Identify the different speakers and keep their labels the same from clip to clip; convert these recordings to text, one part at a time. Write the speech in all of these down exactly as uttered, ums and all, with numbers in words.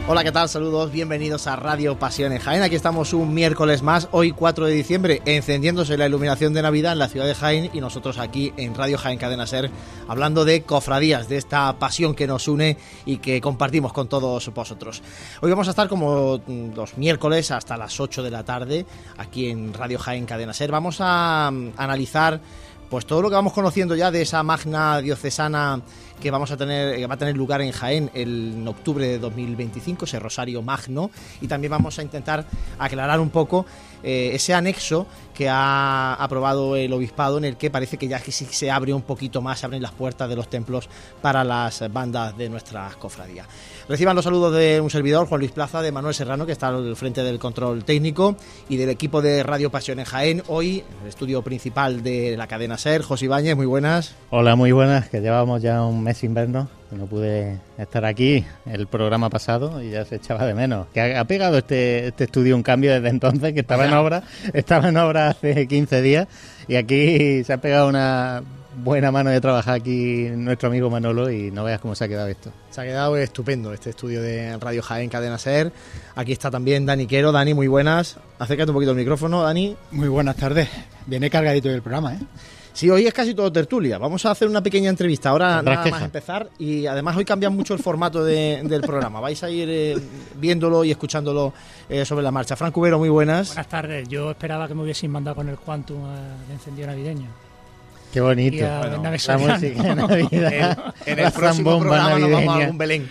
Speaker 1: Hola, ¿qué tal? Saludos, bienvenidos a Radio Pasión en Jaén. Aquí estamos un miércoles más, hoy cuatro de diciembre, encendiéndose la iluminación de Navidad en la ciudad de Jaén y nosotros aquí en Radio Jaén Cadena Ser, hablando de cofradías, de esta pasión que nos une y que compartimos con todos vosotros. Hoy vamos a estar como los miércoles hasta las ocho de la tarde aquí en Radio Jaén Cadena Ser. Vamos a analizar pues todo lo que vamos conociendo ya de esa magna diocesana que vamos a tener, que va a tener lugar en Jaén el, en octubre de dos mil veinticinco, ese Rosario Magno, y también vamos a intentar aclarar un poco eh, ese anexo que ha aprobado el obispado, en el que parece que ya que sí se abre un poquito más, se abren las puertas de los templos para las bandas de nuestras cofradías. Reciban los saludos de un servidor, Juan Luis Plaza, de Manuel Serrano, que está al frente del control técnico, y del equipo de Radio Pasión en Jaén. Hoy, en el estudio principal de la cadena SER, José Ibáñez, muy buenas.
Speaker 2: Hola, muy buenas, que llevamos ya un mes sin vernos, que no pude estar aquí el programa pasado y ya se echaba de menos. Que ha, ha pegado este, este estudio un cambio desde entonces, que estaba en obra, estaba en obra hace quince días, y aquí se ha pegado una buena mano de trabajar aquí nuestro amigo Manolo, y no veas cómo se ha quedado esto.
Speaker 1: Se ha quedado estupendo este estudio de Radio Jaén Cadena Ser. Aquí está también Dani Quero. Dani, muy buenas. Acércate un poquito al micrófono, Dani.
Speaker 3: Muy buenas tardes. Viene cargadito del programa, ¿eh?
Speaker 1: Sí, hoy es casi todo tertulia. Vamos a hacer una pequeña entrevista ahora nada
Speaker 2: queja?
Speaker 1: más empezar, y además hoy cambia mucho el formato de, del programa. Vais a ir eh, viéndolo y escuchándolo eh, sobre la marcha. Fran Cubero, muy buenas.
Speaker 4: Buenas tardes. Yo esperaba que me hubiesen mandado con el Quantum uh, de encendido navideño.
Speaker 2: Qué bonito.
Speaker 4: Y a
Speaker 2: Bueno,
Speaker 4: Nave
Speaker 2: la música de Navidad.
Speaker 1: En el
Speaker 2: La
Speaker 1: próximo
Speaker 2: zambomba
Speaker 1: programa nos vamos a
Speaker 2: navideña.
Speaker 1: algún Belén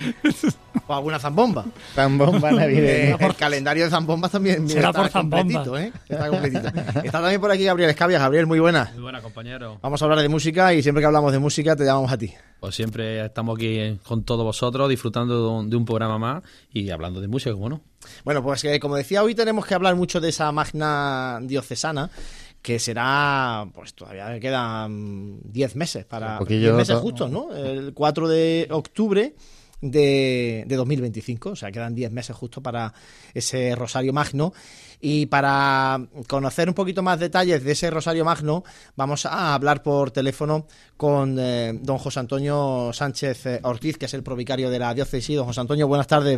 Speaker 1: o alguna zambomba.
Speaker 2: Zambomba
Speaker 1: Eh,
Speaker 2: navideña.
Speaker 1: el calendario de zambombas también
Speaker 4: Será
Speaker 1: está
Speaker 4: por zambomba.
Speaker 1: completito, ¿eh? Está completito. Está también por aquí Gabriel Escabia. Gabriel, muy buenas.
Speaker 5: Muy buena, compañero.
Speaker 1: Vamos a hablar de música, y siempre que hablamos de música te llamamos a ti.
Speaker 5: Pues siempre estamos aquí con todos vosotros, disfrutando de un, de un programa más y hablando de música, ¿cómo no?
Speaker 1: Bueno, pues eh, como decía, hoy tenemos que hablar mucho de esa magna diocesana, que será, pues todavía quedan diez meses para... diez meses justos, ¿no? El cuatro de octubre de, de dos mil veinticinco, o sea, quedan diez meses justo para ese Rosario Magno. Y para conocer un poquito más detalles de ese Rosario Magno, vamos a hablar por teléfono con eh, don José Antonio Sánchez eh, Ortiz, que es el provicario de la diócesis. Don José Antonio, buenas tardes.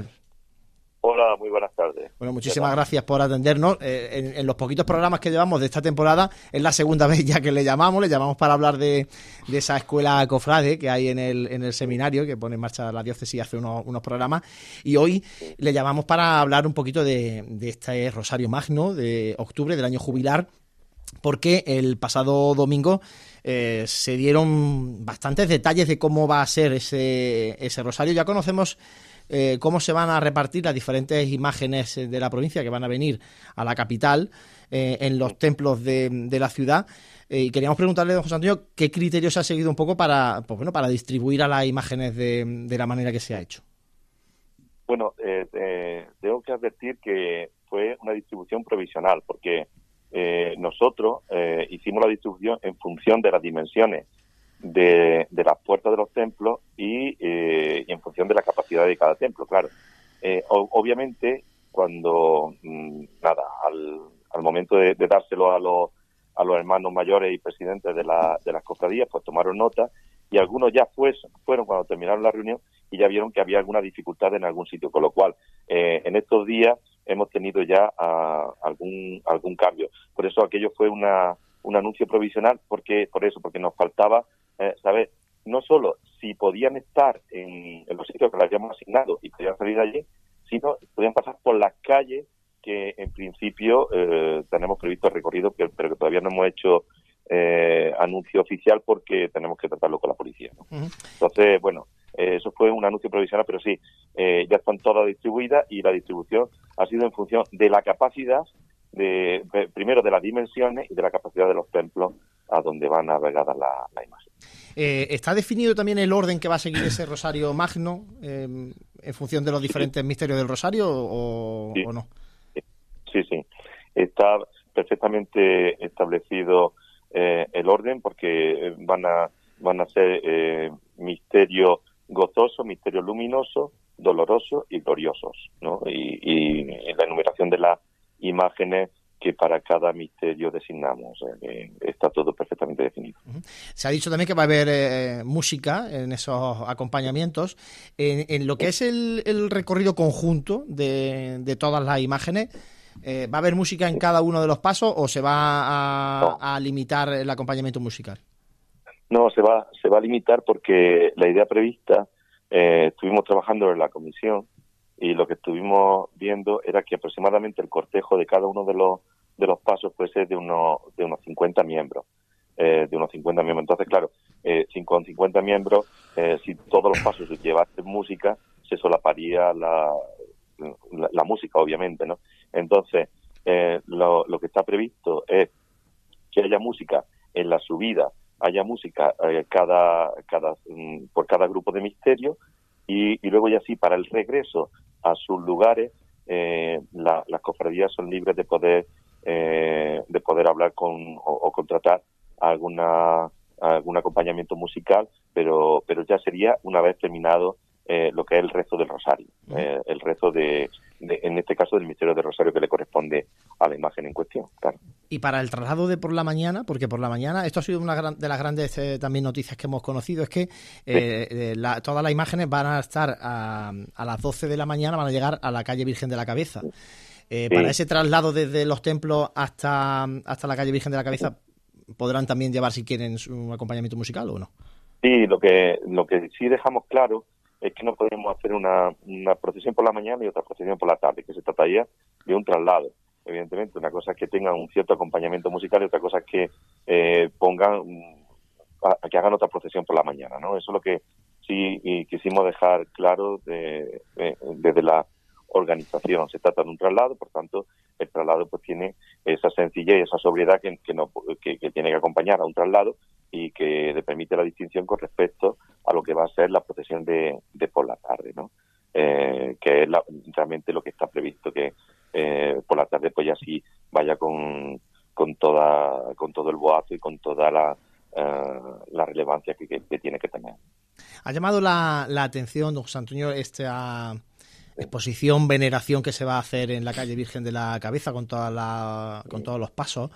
Speaker 6: Hola, muy buenas tardes.
Speaker 1: Bueno, muchísimas gracias por atendernos. Eh, en, en los poquitos programas que llevamos de esta temporada, es la segunda vez ya que le llamamos, le llamamos para hablar de, de esa escuela cofrade que hay en el, en el seminario, que pone en marcha la diócesis hace unos, unos programas, y hoy le llamamos para hablar un poquito de, de este Rosario Magno de octubre del año jubilar, porque el pasado domingo eh, se dieron bastantes detalles de cómo va a ser ese, ese Rosario. Ya conocemos Eh, cómo se van a repartir las diferentes imágenes de la provincia que van a venir a la capital eh, en los templos de, de la ciudad, eh, y queríamos preguntarle a don José Antonio qué criterios se ha seguido un poco para, pues bueno, para distribuir a las imágenes de, de la manera que se ha hecho.
Speaker 6: Bueno, eh, eh, tengo que advertir que fue una distribución provisional, porque eh, nosotros eh, hicimos la distribución en función de las dimensiones De, de las puertas de los templos y, eh, y en función de la capacidad de cada templo, claro. Eh, o, obviamente, cuando, mmm, nada, al, al momento de, de dárselo a los, a los hermanos mayores y presidentes de, la, de las cofradías, pues tomaron nota, y algunos ya pues, fueron cuando terminaron la reunión y ya vieron que había alguna dificultad en algún sitio, con lo cual, eh, en estos días hemos tenido ya a, algún, algún cambio. Por eso aquello fue una, un anuncio provisional, porque por eso, porque nos faltaba Eh, saber no solo si podían estar en, en los sitios que les habíamos asignado y podían salir de allí, sino podían pasar por las calles que en principio eh, tenemos previsto el recorrido, que, pero que todavía no hemos hecho eh, anuncio oficial porque tenemos que tratarlo con la policía, ¿no? Uh-huh. Entonces, bueno, eh, eso fue un anuncio provisional, pero sí, eh, ya están todas distribuidas, y la distribución ha sido en función de la capacidad, de, de primero de las dimensiones y de la capacidad de los templos a donde van navegadas la, la imagen.
Speaker 1: Eh, ¿Está definido también el orden que va a seguir ese Rosario Magno eh, en función de los diferentes sí. misterios del Rosario o,
Speaker 6: sí.
Speaker 1: o no?
Speaker 6: Sí, sí. Está perfectamente establecido eh, el orden, porque van a van a ser eh, misterios gozosos, misterios luminosos, dolorosos y gloriosos, ¿no? Y, y, y la enumeración de las imágenes que para cada misterio designamos. O sea, que está todo perfectamente definido.
Speaker 1: Se ha dicho también que va a haber eh, música en esos acompañamientos. En, en lo que es el, el recorrido conjunto de, de todas las imágenes, eh, ¿va a haber música en cada uno de los pasos o se va a,
Speaker 6: No.
Speaker 1: a limitar el acompañamiento musical?
Speaker 6: No, se va, se va a limitar porque la idea prevista, eh, estuvimos trabajando en la comisión y lo que estuvimos viendo era que aproximadamente el cortejo de cada uno de los de los pasos puede ser de unos de unos cincuenta miembros, eh, de unos cincuenta miembros. Entonces, claro, eh, con cincuenta miembros, eh, si todos los pasos llevasen música, se solaparía la, la, la música, obviamente, ¿no? Entonces, eh, lo, lo que está previsto es que haya música en la subida, haya música eh, cada cada mm, por cada grupo de misterio y, y luego ya sí, para el regreso a sus lugares, eh, la, las cofradías son libres de poder eh, de poder hablar con o, o contratar alguna algún acompañamiento musical, pero pero ya sería una vez terminado eh, lo que es el rezo del rosario, uh-huh. eh, el rezo de, de, en este caso, del misterio del rosario que le corresponde a la imagen en cuestión, claro.
Speaker 1: Y para el traslado de por la mañana, porque por la mañana, esto ha sido una gran, de las grandes eh, también noticias que hemos conocido, es que eh, sí. eh, la, todas las imágenes van a estar a, a las doce de la mañana, van a llegar a la calle Virgen de la Cabeza. Eh, sí. Para ese traslado desde los templos hasta, hasta la calle Virgen de la Cabeza, ¿podrán también llevar, si quieren, un acompañamiento musical o no?
Speaker 6: Sí, lo que, lo que sí dejamos claro es que no podemos hacer una, una procesión por la mañana y otra procesión por la tarde, que se trataría de un traslado. Evidentemente, una cosa es que tengan un cierto acompañamiento musical y otra cosa es que eh, pongan, a, que hagan otra procesión por la mañana, ¿no? Eso es lo que sí y quisimos dejar claro de, de, desde la organización. Se trata de un traslado, por tanto, el traslado pues tiene esa sencillez y esa sobriedad que, que, no, que, que tiene que acompañar a un traslado y que le permite la distinción con respecto a lo que va a ser la procesión de, de por la tarde, ¿no? Eh, que es la, realmente lo que está previsto, que eh, por la tarde pues ya sí vaya con, con toda con todo el boato y con toda la, uh, la relevancia que, que, que tiene que tener.
Speaker 1: Ha llamado la, la atención, don José Antonio, esta exposición, veneración que se va a hacer en la calle Virgen de la Cabeza con toda la, con todos los pasos.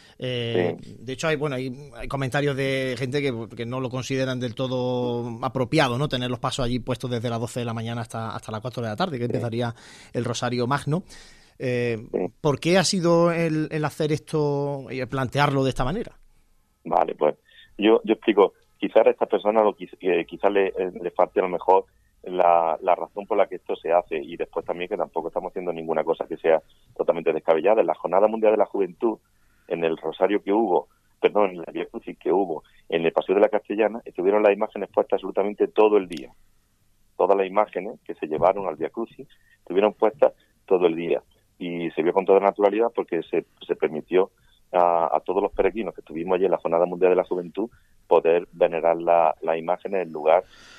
Speaker 1: Eh, sí. De hecho, hay bueno hay, hay comentarios de gente que, que no lo consideran del todo apropiado, ¿no? Tener los pasos allí puestos desde las doce de la mañana hasta, hasta las cuatro de la tarde, que sí. empezaría el Rosario Magno. Eh, sí. ¿Por qué ha sido el, el hacer esto y el plantearlo de esta manera?
Speaker 6: Vale, pues yo, yo explico. Quizás a esta persona lo, eh, quizás le, le falte a lo mejor la, la razón por la que esto se hace, y después también que tampoco estamos haciendo ninguna cosa que sea totalmente descabellada. En la Jornada Mundial de la Juventud, en el Rosario que hubo, perdón, en la Vía Crucis que hubo, en el Paseo de la Castellana, estuvieron las imágenes puestas absolutamente todo el día. Todas las imágenes que se llevaron al Vía Crucis estuvieron puestas todo el día. Y se vio con toda naturalidad porque se, se permitió a, a todos los peregrinos que estuvimos allí en la Jornada Mundial de la Juventud poder venerar la, la imagen en el lugar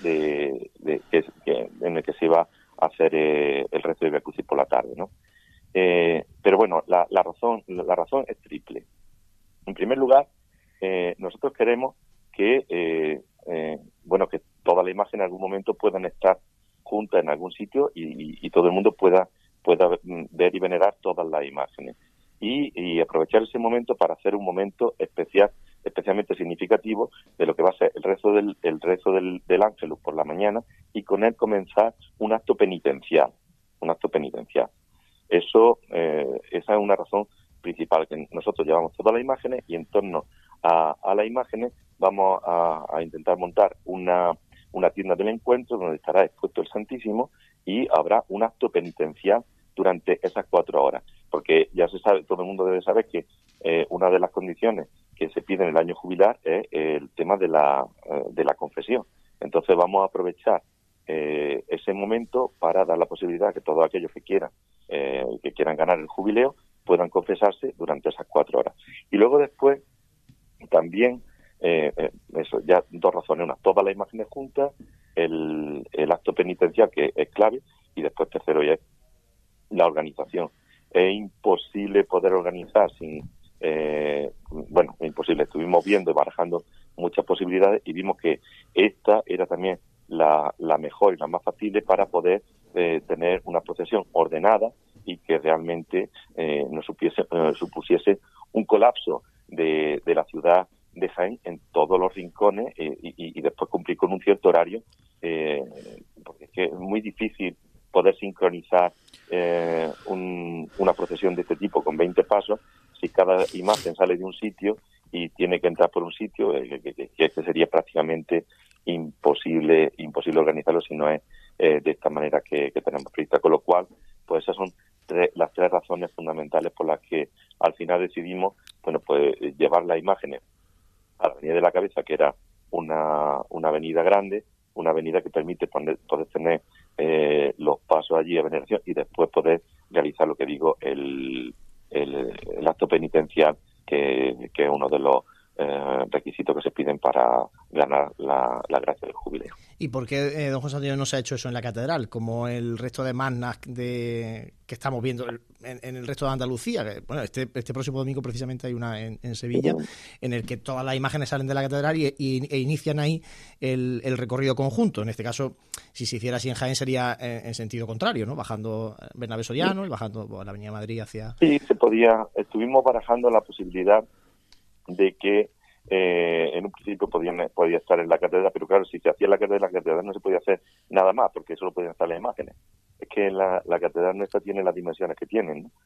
Speaker 6: de, de, que, que, en el que se iba a hacer eh, el resto de Vía Crucis por la tarde, ¿no? Eh, pero bueno, la, la razón la razón es triple. En primer lugar, eh, nosotros queremos que eh, eh, bueno que todas las imágenes en algún momento puedan estar juntas en algún sitio y, y, y todo el mundo pueda pueda ver y venerar todas las imágenes y, y aprovechar ese momento para hacer un momento especial, especialmente significativo de lo que va a ser el rezo del el rezo del, del Ángelus por la mañana, y con él comenzar un acto penitencial, un acto penitencial. Eso, eh, esa es una razón principal, que nosotros llevamos todas las imágenes y en torno a, a las imágenes vamos a, a intentar montar una, una tienda del encuentro donde estará expuesto el Santísimo y habrá un acto penitencial durante esas cuatro horas, porque ya se sabe, todo el mundo debe saber que eh, una de las condiciones que se pide en el año jubilar es el tema de la, eh, de la confesión. Entonces vamos a aprovechar eh, ese momento para dar la posibilidad que todos aquellos que quieran eh, que quieran ganar el jubileo puedan confesarse durante esas cuatro horas. Y luego después también eh, eh, eso, ya dos razones: una, todas las imágenes juntas, el, el acto penitencial, que es clave, y después tercero ya es la organización. Es imposible poder organizar sin eh, bueno, es imposible. Estuvimos viendo y barajando muchas posibilidades y vimos que esta era también la, la mejor y la más factible para poder eh, tener una procesión ordenada y que realmente eh, nos supiese, eh, supusiese un colapso de, de la ciudad de Jaén en todos los rincones eh, y, y después cumplir con un cierto horario, eh, porque es que es muy difícil poder sincronizar eh, un, una procesión de este tipo con veinte pasos si cada imagen sale de un sitio y tiene que entrar por un sitio, eh, que, que, que sería prácticamente imposible imposible organizarlo si no es eh, de esta manera que, que tenemos prevista. Con lo cual, pues esas son tres, las tres razones fundamentales por las que al final decidimos, bueno, pues llevar las imágenes a la Avenida de la Cabeza, que era una, una avenida grande, una avenida que permite poner, poder tener eh, los pasos allí a veneración y después poder realizar lo que digo, el, el, el acto penitencial, que, que es uno de los eh, requisitos que se piden para ganar la, la gracia del jubileo.
Speaker 1: ¿Y por qué, eh, don José Antonio, no se ha hecho eso en la catedral, como el resto de magnas de, que estamos viendo en, en el resto de Andalucía? Que, bueno, este, este próximo domingo precisamente hay una en, en Sevilla, en el que todas las imágenes salen de la catedral y, y e inician ahí el, el recorrido conjunto. En este caso, si se hiciera así en Jaén, sería en, en sentido contrario, ¿no? Bajando Bernabé Soriano y bajando por la Avenida Madrid hacia...
Speaker 6: Sí, se podía. Estuvimos barajando la posibilidad de que Eh, en un principio podían, podía estar en la catedral, pero claro, si se hacía en la catedral, la catedral no se podía hacer nada más, porque solo podían estar las imágenes. Es que la, la catedral nuestra tiene las dimensiones que tienen, ¿no?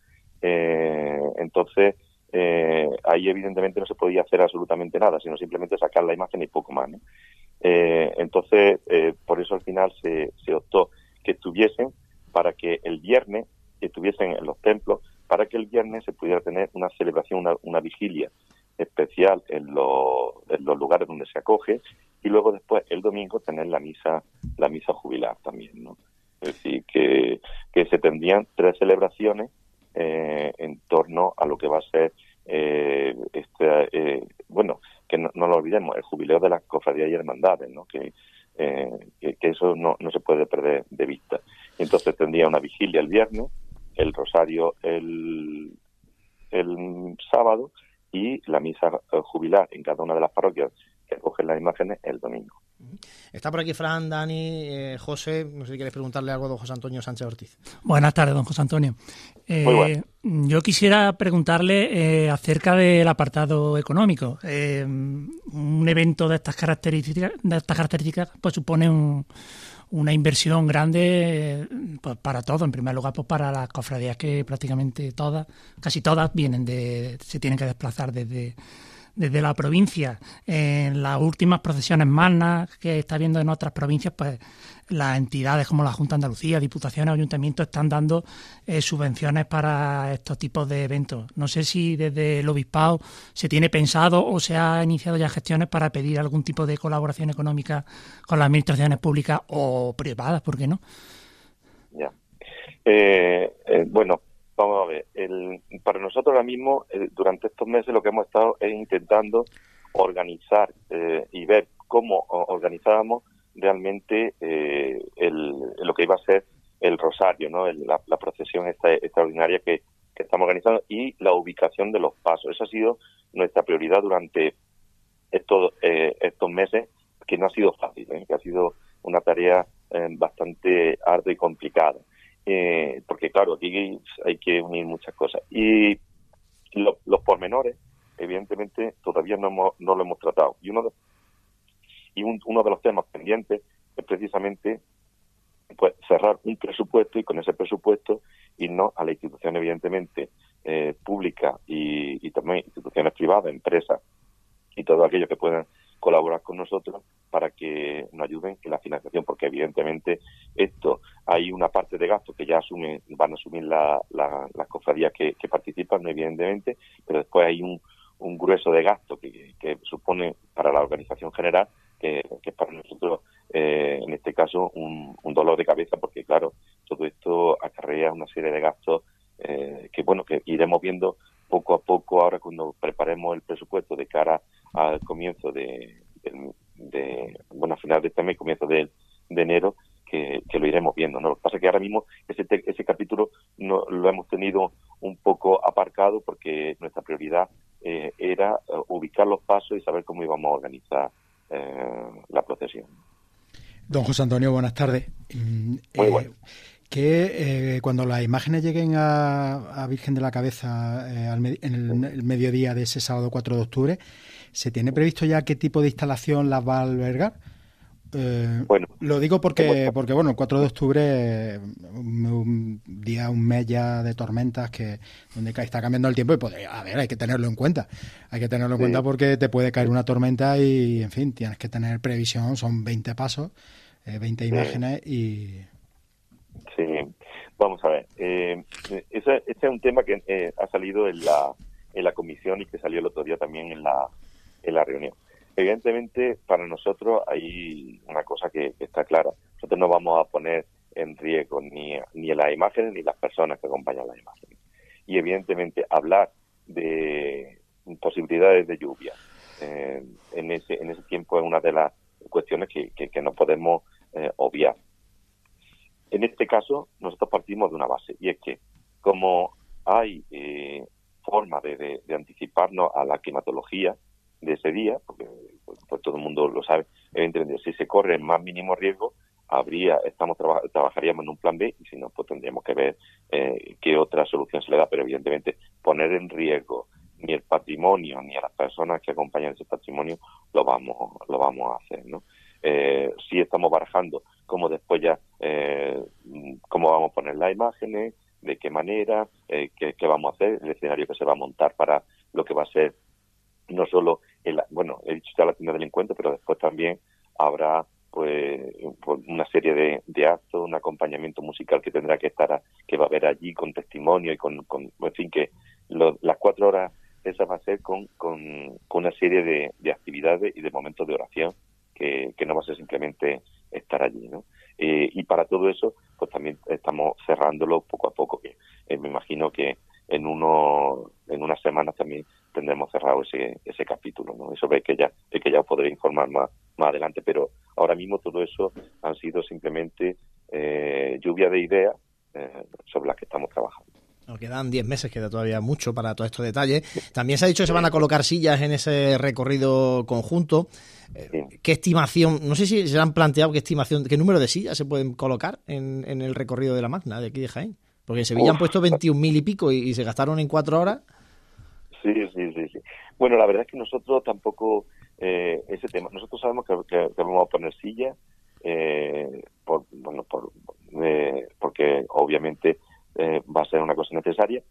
Speaker 6: Eh, entonces, eh, ahí evidentemente no se podía hacer absolutamente nada, sino simplemente sacar la imagen y poco más, ¿no? Eh, entonces, eh, por eso al final se, se optó que estuviesen, para que el viernes, que estuviesen en los templos, para que el viernes se pudiera tener una celebración, una, una vigilia especial en los, en los lugares donde se acoge, y luego después el domingo tener la misa la misa jubilar también, ¿no? Es decir, que, que se tendrían tres celebraciones eh, en torno a lo que va a ser eh, este eh, bueno, que no, no lo olvidemos, el jubileo de las cofradías y hermandades, ¿no? Que, eh, que, que eso no, no se puede perder de vista. Y entonces tendría una vigilia el viernes, el rosario el, el sábado, y la misa jubilar en cada una de las parroquias que acogen las imágenes el domingo.
Speaker 1: Está por aquí Fran, Dani, eh, José, no sé si quieres preguntarle algo a don José Antonio Sánchez Ortiz.
Speaker 4: Buenas tardes, don José Antonio. Eh,
Speaker 6: Muy bueno.
Speaker 4: Yo quisiera preguntarle eh, acerca del apartado económico. Eh, un evento de estas características, de estas características pues supone un, una inversión grande pues, para todo. En primer lugar, pues para las cofradías, que prácticamente todas, casi todas vienen de, se tienen que desplazar desde desde la provincia. En las últimas procesiones magnas que está viendo en otras provincias, pues las entidades como la Junta de Andalucía, diputaciones, ayuntamientos están dando eh, subvenciones para estos tipos de eventos. No sé si desde el obispado se tiene pensado o se ha iniciado ya gestiones para pedir algún tipo de colaboración económica con las administraciones públicas o privadas, ¿por qué no?
Speaker 6: Ya. Eh, eh, bueno, vamos a ver, el, para nosotros ahora mismo, eh, durante estos meses lo que hemos estado es intentando organizar eh, y ver cómo organizábamos realmente eh, el, lo que iba a ser el rosario, ¿no? El, la, la procesión esta, extraordinaria que, que estamos organizando, y la ubicación de los pasos. Esa ha sido nuestra prioridad durante estos, eh, estos meses, que no ha sido fácil, ¿eh? Que ha sido una tarea eh, bastante ardua y complicada. Eh, porque claro, aquí hay que unir muchas cosas, y lo, los pormenores evidentemente todavía no hemos, no lo hemos tratado, y uno de, y un, uno de los temas pendientes es precisamente pues cerrar un presupuesto, y con ese presupuesto irnos a la institución evidentemente eh, pública y, y también instituciones privadas, empresas y todo aquello que puedan colaborar con nosotros para que nos ayuden en la financiación, porque evidentemente esto, hay una parte de gastos que ya asumen, van a asumir la, la, las cofradías que, que participan, evidentemente, pero después hay un, un grueso de gastos que, que supone para la organización general, que, que es para nosotros, eh, en este caso, un, un dolor de cabeza, porque claro, todo esto acarrea una serie de gastos eh, que bueno, que iremos viendo poco a poco ahora cuando preparemos el presupuesto de cara al comienzo de, de, de bueno, a final de este mes, comienzo de, de enero, que, que lo iremos viendo, ¿no? Lo que pasa es que ahora mismo ese, te, ese capítulo no lo hemos tenido un poco aparcado, porque nuestra prioridad eh, era uh, ubicar los pasos y saber cómo íbamos a organizar eh, la procesión.
Speaker 3: Don José Antonio, buenas tardes.
Speaker 6: Muy
Speaker 3: eh,
Speaker 6: bueno.
Speaker 3: que eh, cuando las imágenes lleguen a, a Virgen de la Cabeza eh, al me, en el, el mediodía de ese sábado cuatro de octubre, ¿se tiene previsto ya qué tipo de instalación las va a albergar? Eh,
Speaker 6: bueno,
Speaker 3: lo digo porque, porque bueno, el cuatro de octubre, un, un día, un mes ya de tormentas que donde está cambiando el tiempo y pues, a ver, hay que tenerlo en cuenta. Hay que tenerlo en sí. cuenta porque te puede caer una tormenta y, en fin, tienes que tener previsión, son veinte pasos, eh, veinte sí. imágenes y...
Speaker 6: Sí, vamos a ver. Eh, ese, ese es un tema que eh, ha salido en la, en la comisión y que salió el otro día también en la, en la reunión. Evidentemente, para nosotros hay una cosa que, que está clara. Nosotros no vamos a poner en riesgo ni, ni las imágenes ni las personas que acompañan las imágenes. Y evidentemente, hablar de posibilidades de lluvia eh, en ese en ese tiempo es una de las cuestiones que, que, que no podemos eh, obviar. En este caso, nosotros partimos de una base, y es que como hay eh, forma de, de, de anticiparnos a la climatología de ese día, porque pues, pues todo el mundo lo sabe, evidentemente si se corre el más mínimo riesgo, habría, estamos traba, trabajaríamos en un plan B, y si no, pues tendríamos que ver eh, qué otra solución se le da, pero evidentemente poner en riesgo ni el patrimonio ni a las personas que acompañan ese patrimonio lo vamos lo vamos a hacer, ¿no? Eh, sí estamos barajando cómo después ya eh, cómo vamos a poner las imágenes, de qué manera, eh, qué, qué vamos a hacer, el escenario que se va a montar para lo que va a ser no solo el, bueno, he dicho ya la tienda del encuentro, pero después también habrá pues una serie de, de actos, un acompañamiento musical que tendrá que estar a, que va a haber allí con testimonio y con, con en fin, que lo, las cuatro horas esas va a ser con, con, con una serie de, de actividades y de momentos de oración que, que no va a ser simplemente estar allí, ¿no? Eh, y para todo eso, pues también estamos cerrándolo poco a poco, que eh, me imagino que en uno, en unas semanas también tendremos cerrado ese ese capítulo, ¿no? Eso ve que ya de que ya os podré informar más más adelante, pero ahora mismo todo eso han sido simplemente eh, lluvia de ideas eh, sobre las que estamos trabajando.
Speaker 1: Nos quedan diez meses, queda todavía mucho para todos estos detalles. También se ha dicho que se van a colocar sillas en ese recorrido conjunto. Eh, ¿Qué estimación, no sé si se han planteado qué estimación, qué número de sillas se pueden colocar en, en el recorrido de la Magna de aquí de Jaén? Porque en Sevilla Uf. han puesto veintiún mil y pico y, y se gastaron en cuatro horas.
Speaker 6: Sí, sí, sí, sí. Bueno, la verdad es que nosotros tampoco, eh, ese tema, nosotros sabemos que, que, que vamos a poner sillas, eh, por, bueno, por, eh, porque obviamente eh, va a ser una cosa necesaria,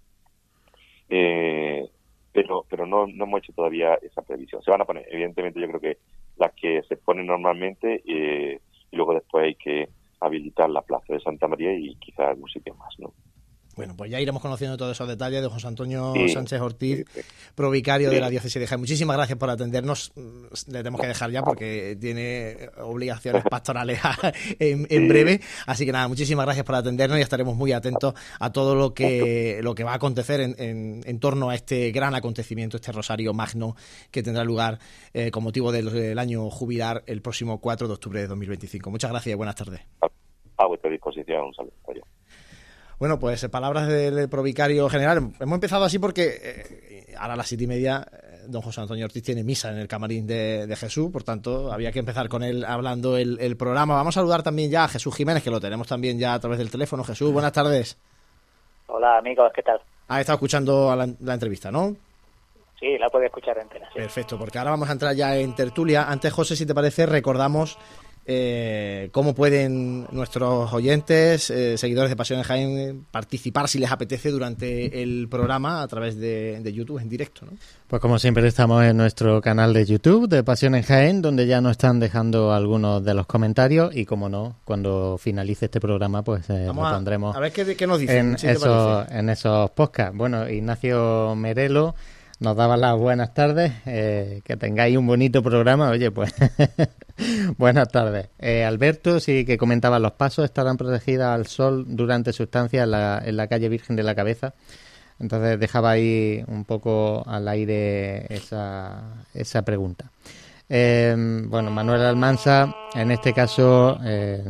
Speaker 6: eh, pero pero no, no hemos hecho todavía esa previsión. Se van a poner, evidentemente yo creo que las que se ponen normalmente eh, y luego después hay que habilitar la plaza de Santa María y quizás algún sitio más, ¿no?
Speaker 1: Bueno, pues ya iremos conociendo todos esos detalles de José Antonio
Speaker 6: sí,
Speaker 1: Sánchez Ortiz,
Speaker 6: sí, sí.
Speaker 1: provicario
Speaker 6: sí.
Speaker 1: de la diócesis de Jaén. Muchísimas gracias por atendernos. Le tenemos que dejar ya porque tiene obligaciones pastorales en, en
Speaker 6: sí.
Speaker 1: breve. Así que nada, muchísimas gracias por atendernos y estaremos muy atentos a todo lo que lo que va a acontecer en, en, en torno a este gran acontecimiento, este Rosario Magno que tendrá lugar eh, con motivo del, del año jubilar el próximo cuatro de octubre de dos mil veinticinco. Muchas gracias y buenas tardes.
Speaker 6: A, a vuestra disposición. Un saludo. Adiós.
Speaker 1: Bueno, pues palabras del provicario general. Hemos empezado así porque eh, ahora a las siete y media eh, don José Antonio Ortiz tiene misa en el camarín de, de Jesús, por tanto había que empezar con él hablando el, el programa. Vamos a saludar también ya a Jesús Jiménez, que lo tenemos también ya a través del teléfono. Jesús, buenas tardes.
Speaker 7: Hola amigos, ¿qué tal?
Speaker 1: Has estado escuchando la, la entrevista, ¿no?
Speaker 7: Sí, la puedo escuchar entera. Sí.
Speaker 1: Perfecto, porque ahora vamos a entrar ya en tertulia. Antes, José, si te parece, recordamos Eh, cómo pueden nuestros oyentes, eh, seguidores de Pasión en Jaén, participar si les apetece durante el programa a través de, de YouTube en directo, ¿no?
Speaker 2: Pues como siempre estamos en nuestro canal de YouTube de Pasión en Jaén, donde ya nos están dejando algunos de los comentarios y, como no, cuando finalice este programa pues eh, lo pondremos
Speaker 1: a ver qué, qué nos dicen,
Speaker 2: en,
Speaker 1: si
Speaker 2: esos, en esos podcasts. Bueno, Ignacio Merelo nos daba las buenas tardes, eh, que tengáis un bonito programa. Oye, pues buenas tardes. Eh, Alberto sí que comentaba: los pasos estarán protegidas al sol durante su estancia en la, en la calle Virgen de la Cabeza. Entonces dejaba ahí un poco al aire esa, esa pregunta. Eh, bueno, Manuel Almanza, en este caso, eh,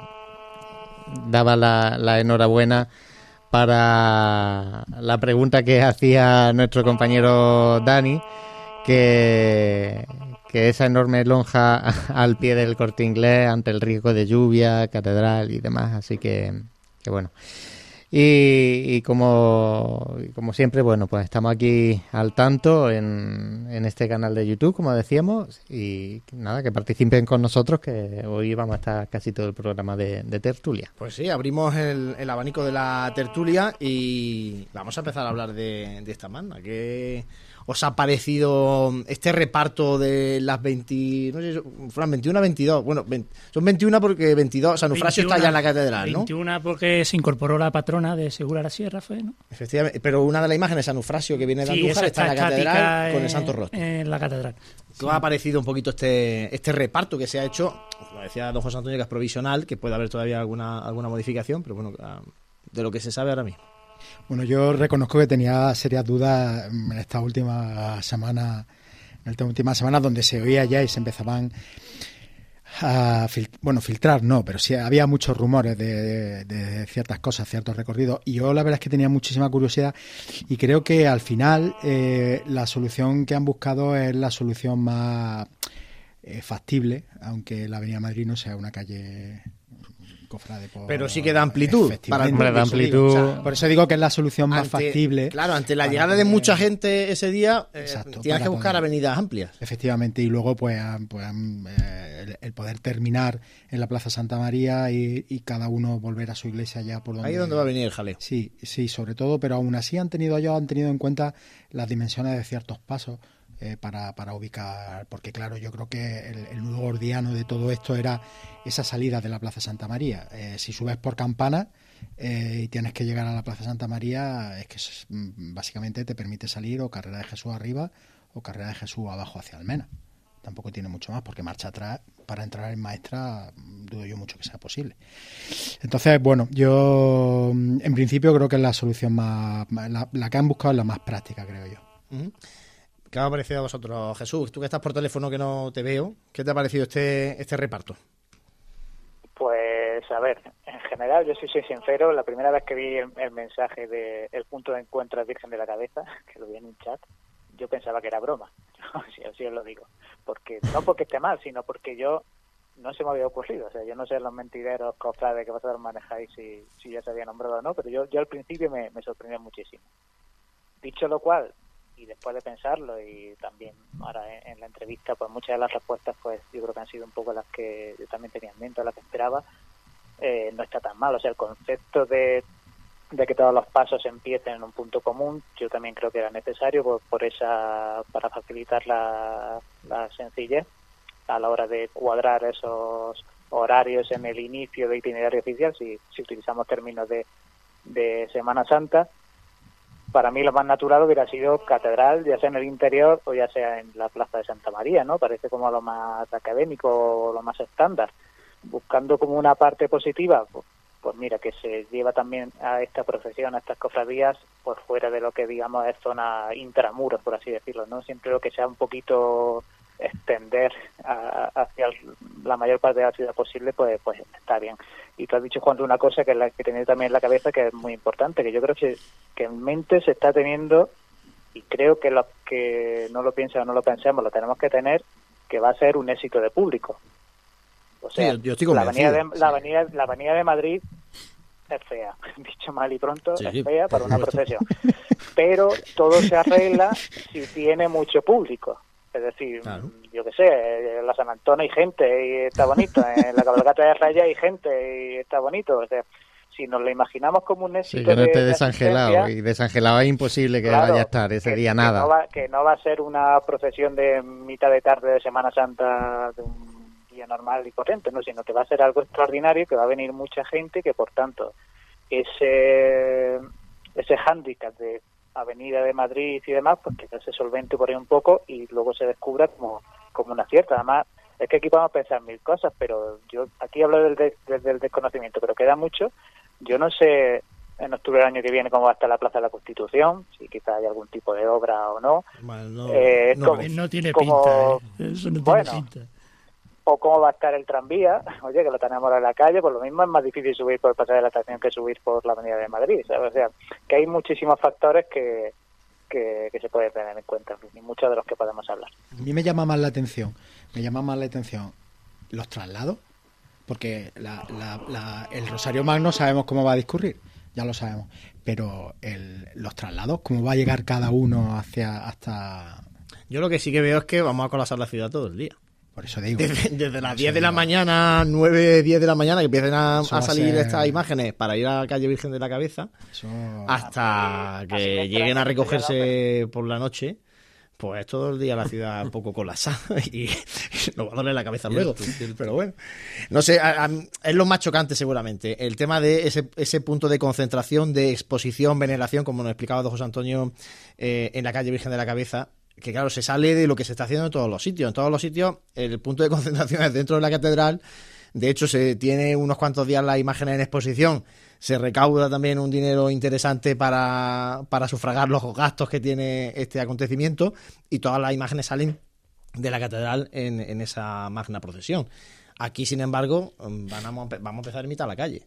Speaker 2: daba la, la enhorabuena para la pregunta que hacía nuestro compañero Dani, que, que esa enorme lonja al pie del Corte Inglés ante el riesgo de lluvia, catedral y demás, así que que bueno. Y, y como, como siempre, bueno, pues estamos aquí al tanto en, en este canal de YouTube, como decíamos, y nada, que participen con nosotros, que hoy vamos a estar casi todo el programa de, de tertulia.
Speaker 1: Pues sí, abrimos el, el abanico de la tertulia y vamos a empezar a hablar de, de esta magna. ¿Qué os ha parecido este reparto de las veinte, no sé, fueron veintiuno a veintidós? Bueno, veinte, son veintiuno porque veintidós, San Eufrasio está ya en la catedral, ¿no?
Speaker 4: veintiuno porque se incorporó la patrona de Segura la Sierra, fue, ¿no?
Speaker 1: Efectivamente, pero una de las imágenes, San Eufrasio, que viene de
Speaker 4: Sí,
Speaker 1: Andújar, está,
Speaker 4: está
Speaker 1: en la catedral
Speaker 4: en,
Speaker 1: con el Santo Rostro.
Speaker 4: En la catedral.
Speaker 1: ¿Qué os ha parecido un poquito este este reparto que se ha hecho? Como decía don José Antonio, que es provisional, que puede haber todavía alguna alguna modificación, pero bueno, de lo que se sabe ahora mismo.
Speaker 3: Bueno, yo reconozco que tenía serias dudas en esta última semana, en esta última semana donde se oía ya y se empezaban a fil- bueno, filtrar no, pero sí había muchos rumores de, de, de ciertas cosas, ciertos recorridos, y yo la verdad es que tenía muchísima curiosidad y creo que al final eh, la solución que han buscado es la solución más eh, factible, aunque la Avenida Madrid no sea una calle cofrade por,
Speaker 1: pero sí que da amplitud para el
Speaker 2: Hombre, da amplitud.
Speaker 3: O sea, por eso digo que es la solución más
Speaker 1: ante,
Speaker 3: factible.
Speaker 1: Claro, ante la
Speaker 3: para
Speaker 1: llegada de
Speaker 3: poder-
Speaker 1: mucha gente ese día, eh,
Speaker 3: Exacto,
Speaker 1: tienes
Speaker 3: para
Speaker 1: que buscar
Speaker 3: poder-
Speaker 1: avenidas amplias.
Speaker 3: Efectivamente, y luego pues, han- pues han, eh, el, el poder terminar en la Plaza Santa María y, y cada uno volver a su iglesia ya por donde...
Speaker 1: Ahí es donde va a venir el jaleo.
Speaker 3: Sí, sí, sobre todo, pero aún así han tenido ellos han tenido en cuenta las dimensiones de ciertos pasos eh, para, para ubicar, porque claro, yo creo que el, el nudo gordiano de todo esto era esa salida de la Plaza Santa María. Eh, si subes por Campana eh, y tienes que llegar a la Plaza Santa María, es que es, básicamente te permite salir o Carrera de Jesús arriba o Carrera de Jesús abajo hacia Almena. Tampoco tiene mucho más, porque marcha atrás para entrar en Maestra dudo yo mucho que sea posible. Entonces, bueno, yo en principio creo que es la solución más, la, la que han buscado es la más práctica, creo yo.
Speaker 1: Uh-huh. ¿Qué os ha parecido a vosotros, Jesús? Tú que estás por teléfono que no te veo, ¿qué te ha parecido este este reparto?
Speaker 7: Pues, a ver, en general, yo sí soy sincero, la primera vez que vi el, el mensaje de el punto de encuentro es Virgen de la Cabeza, que lo vi en un chat, yo pensaba que era broma, así, así os lo digo, porque no porque esté mal, sino porque yo no se me había ocurrido, o sea, yo no sé los mentideros, cofrades que vosotros manejáis si, si ya se había nombrado o no, pero yo, yo al principio me, me sorprendió muchísimo. Dicho lo cual, y después de pensarlo y también ahora en, en la entrevista, pues muchas de las respuestas pues yo creo que han sido un poco las que yo también tenía en mente, las que esperaba. Eh, no está tan mal, o sea, el concepto de, de que todos los pasos empiecen en un punto común, yo también creo que era necesario por, por esa para facilitar la, la sencillez a la hora de cuadrar esos horarios en el inicio de itinerario oficial, si, si utilizamos términos de, de Semana Santa. Para mí lo más natural hubiera sido catedral, ya sea en el interior o ya sea en la Plaza de Santa María, ¿no? Parece como lo más académico o lo más estándar. Buscando como una parte positiva, pues, pues mira, que se lleva también a esta procesión, a estas cofradías, por fuera de lo que digamos es zona intramuros, por así decirlo, ¿no? Siempre lo que sea un poquito extender a, hacia la mayor parte de la ciudad posible, pues pues está bien. Y tú has dicho, Juan, de una cosa que es la que tenía también en la cabeza, que es muy importante, que yo creo que, que en mente se está teniendo, y creo que los que no lo piensan o no lo pensemos, lo tenemos que tener, que va a ser un éxito de público. O sea,
Speaker 1: sí, yo estoy
Speaker 7: la avenida de,
Speaker 1: sí.
Speaker 7: la avenida la avenida de Madrid es fea, dicho mal y pronto,
Speaker 1: sí,
Speaker 7: es fea para una procesión. Pero todo se arregla si tiene mucho público. Es decir, claro. Yo qué sé, en la San Antonio hay gente y está bonito, en la cabalgata de Raya hay gente y está bonito. O sea, si nos lo imaginamos como un éxito,
Speaker 2: sí, que no esté
Speaker 7: de,
Speaker 2: desangelado,
Speaker 7: de
Speaker 2: y desangelado es imposible que
Speaker 7: claro,
Speaker 2: vaya a estar ese
Speaker 7: que,
Speaker 2: día
Speaker 7: que
Speaker 2: nada.
Speaker 7: No va, que no va a ser una procesión de mitad de tarde de Semana Santa de un día normal y corriente, no, sino que va a ser algo extraordinario, que va a venir mucha gente, que por tanto ese ese hándicap de Avenida de Madrid y demás, pues quizás se solvente por ahí un poco y luego se descubra como, como una cierta. Además, es que aquí podemos pensar mil cosas, pero yo aquí hablo del, de, del desconocimiento, pero queda mucho. Yo no sé en octubre del año que viene cómo va a estar la Plaza de la Constitución, si quizás hay algún tipo de obra o no.
Speaker 1: Bueno, no,
Speaker 7: eh,
Speaker 1: no,
Speaker 7: como,
Speaker 4: no tiene
Speaker 7: como,
Speaker 4: pinta, ¿eh? Eso no
Speaker 7: bueno,
Speaker 4: tiene pinta.
Speaker 7: O cómo va a estar el tranvía, oye, que lo tenemos ahora en la calle, por lo mismo es más difícil subir por el Paseo de la Estación que subir por la Avenida de Madrid, ¿sabes? O sea, que hay muchísimos factores que, que, que se pueden tener en cuenta, y muchos de los que podemos hablar.
Speaker 3: A mí me llama más la atención, me llama más la atención los traslados, porque la, la, la, el Rosario Magno sabemos cómo va a discurrir, ya lo sabemos, pero el, los traslados, cómo va a llegar cada uno hacia hasta...
Speaker 1: Yo lo que sí que veo es que vamos a colapsar la ciudad todo el día.
Speaker 3: Por eso digo.
Speaker 1: Desde, desde las diez de la mañana, nueve, diez de la mañana, que empiecen a, a salir
Speaker 3: ser...
Speaker 1: estas imágenes para ir a la calle Virgen de la Cabeza,
Speaker 3: eso...
Speaker 1: hasta que lleguen a recogerse por la noche, pues todo el día la ciudad un poco colapsada y, y nos va a doler la cabeza luego. Cierto, cierto. Pero bueno, no sé, a, a, es lo más chocante seguramente, el tema de ese, ese punto de concentración, de exposición, veneración, como nos explicaba don José Antonio, eh, en la calle Virgen de la Cabeza, que claro, se sale de lo que se está haciendo en todos los sitios. En todos los sitios el punto de concentración es dentro de la catedral. De hecho, se tiene unos cuantos días las imágenes en exposición. Se recauda también un dinero interesante para, para sufragar los gastos que tiene este acontecimiento. Y todas las imágenes salen de la catedral en, en esa magna procesión. Aquí, sin embargo, van a, vamos a empezar en mitad de la calle.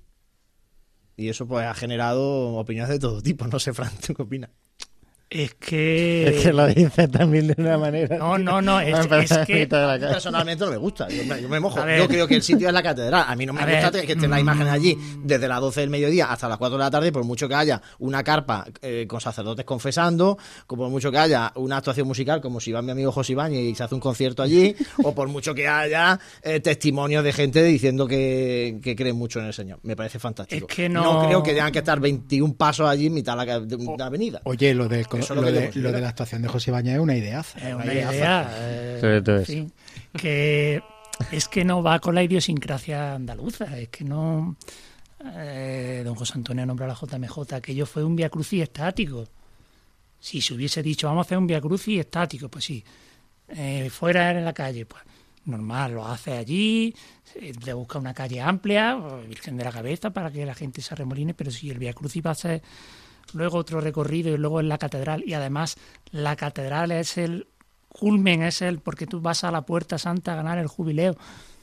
Speaker 1: Y eso pues ha generado opiniones de todo tipo. No sé, Fran, ¿tú qué opinas?
Speaker 4: Es que...
Speaker 2: Es que lo dices también de una manera...
Speaker 4: No, no, no, es, es que...
Speaker 1: Personalmente no me gusta, yo me, yo me mojo. Yo creo que el sitio es la catedral. A mí no me a gusta ver, que estén las imágenes allí desde las doce del mediodía hasta las cuatro de la tarde, por mucho que haya una carpa eh, con sacerdotes confesando, por mucho que haya una actuación musical, como si va mi amigo José Ibáñez y se hace un concierto allí, o por mucho que haya eh, testimonios de gente diciendo que, que creen mucho en el Señor. Me parece fantástico.
Speaker 4: Es que no...
Speaker 1: no creo que tengan que estar veintiún pasos allí en mitad de la, de la avenida.
Speaker 3: Oye, lo del... Lo, lo, de, lo de la actuación de José Ibáñez es una idea.
Speaker 4: Es una idea. Eh, Sobre todo eso. Sí, que es que no va con la idiosincrasia andaluza. Es que no. Eh, don José Antonio nombra la J M J. Aquello fue un viacrucis estático. Si se hubiese dicho, vamos a hacer un viacrucis estático, pues sí. Eh, fuera en la calle, pues normal, lo hace allí. Le busca una calle amplia, Virgen de la Cabeza, para que la gente se arremoline. Pero si el viacrucis va a ser. Luego otro recorrido y luego en la catedral, y además la catedral es el culmen, es el porque tú vas a la Puerta Santa a ganar el jubileo.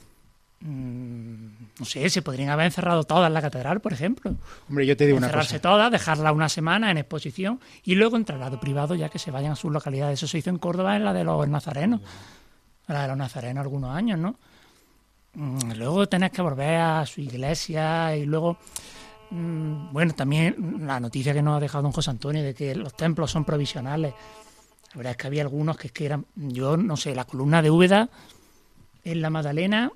Speaker 4: Mm, no sé, se podrían haber encerrado todas en la catedral, por ejemplo.
Speaker 3: Hombre, yo te digo
Speaker 4: Encerrarse
Speaker 3: una cosa.
Speaker 4: todas, dejarla una semana en exposición y luego en traslado privado ya que se vayan a sus localidades. Eso se hizo en Córdoba en la de los nazarenos, la de los nazarenos algunos años, ¿no? Mm, luego tenés que volver a su iglesia y luego... Bueno, también la noticia que nos ha dejado don José Antonio de que los templos son provisionales. La verdad es que había algunos que, es que eran, yo no sé, la columna de Úbeda en la Magdalena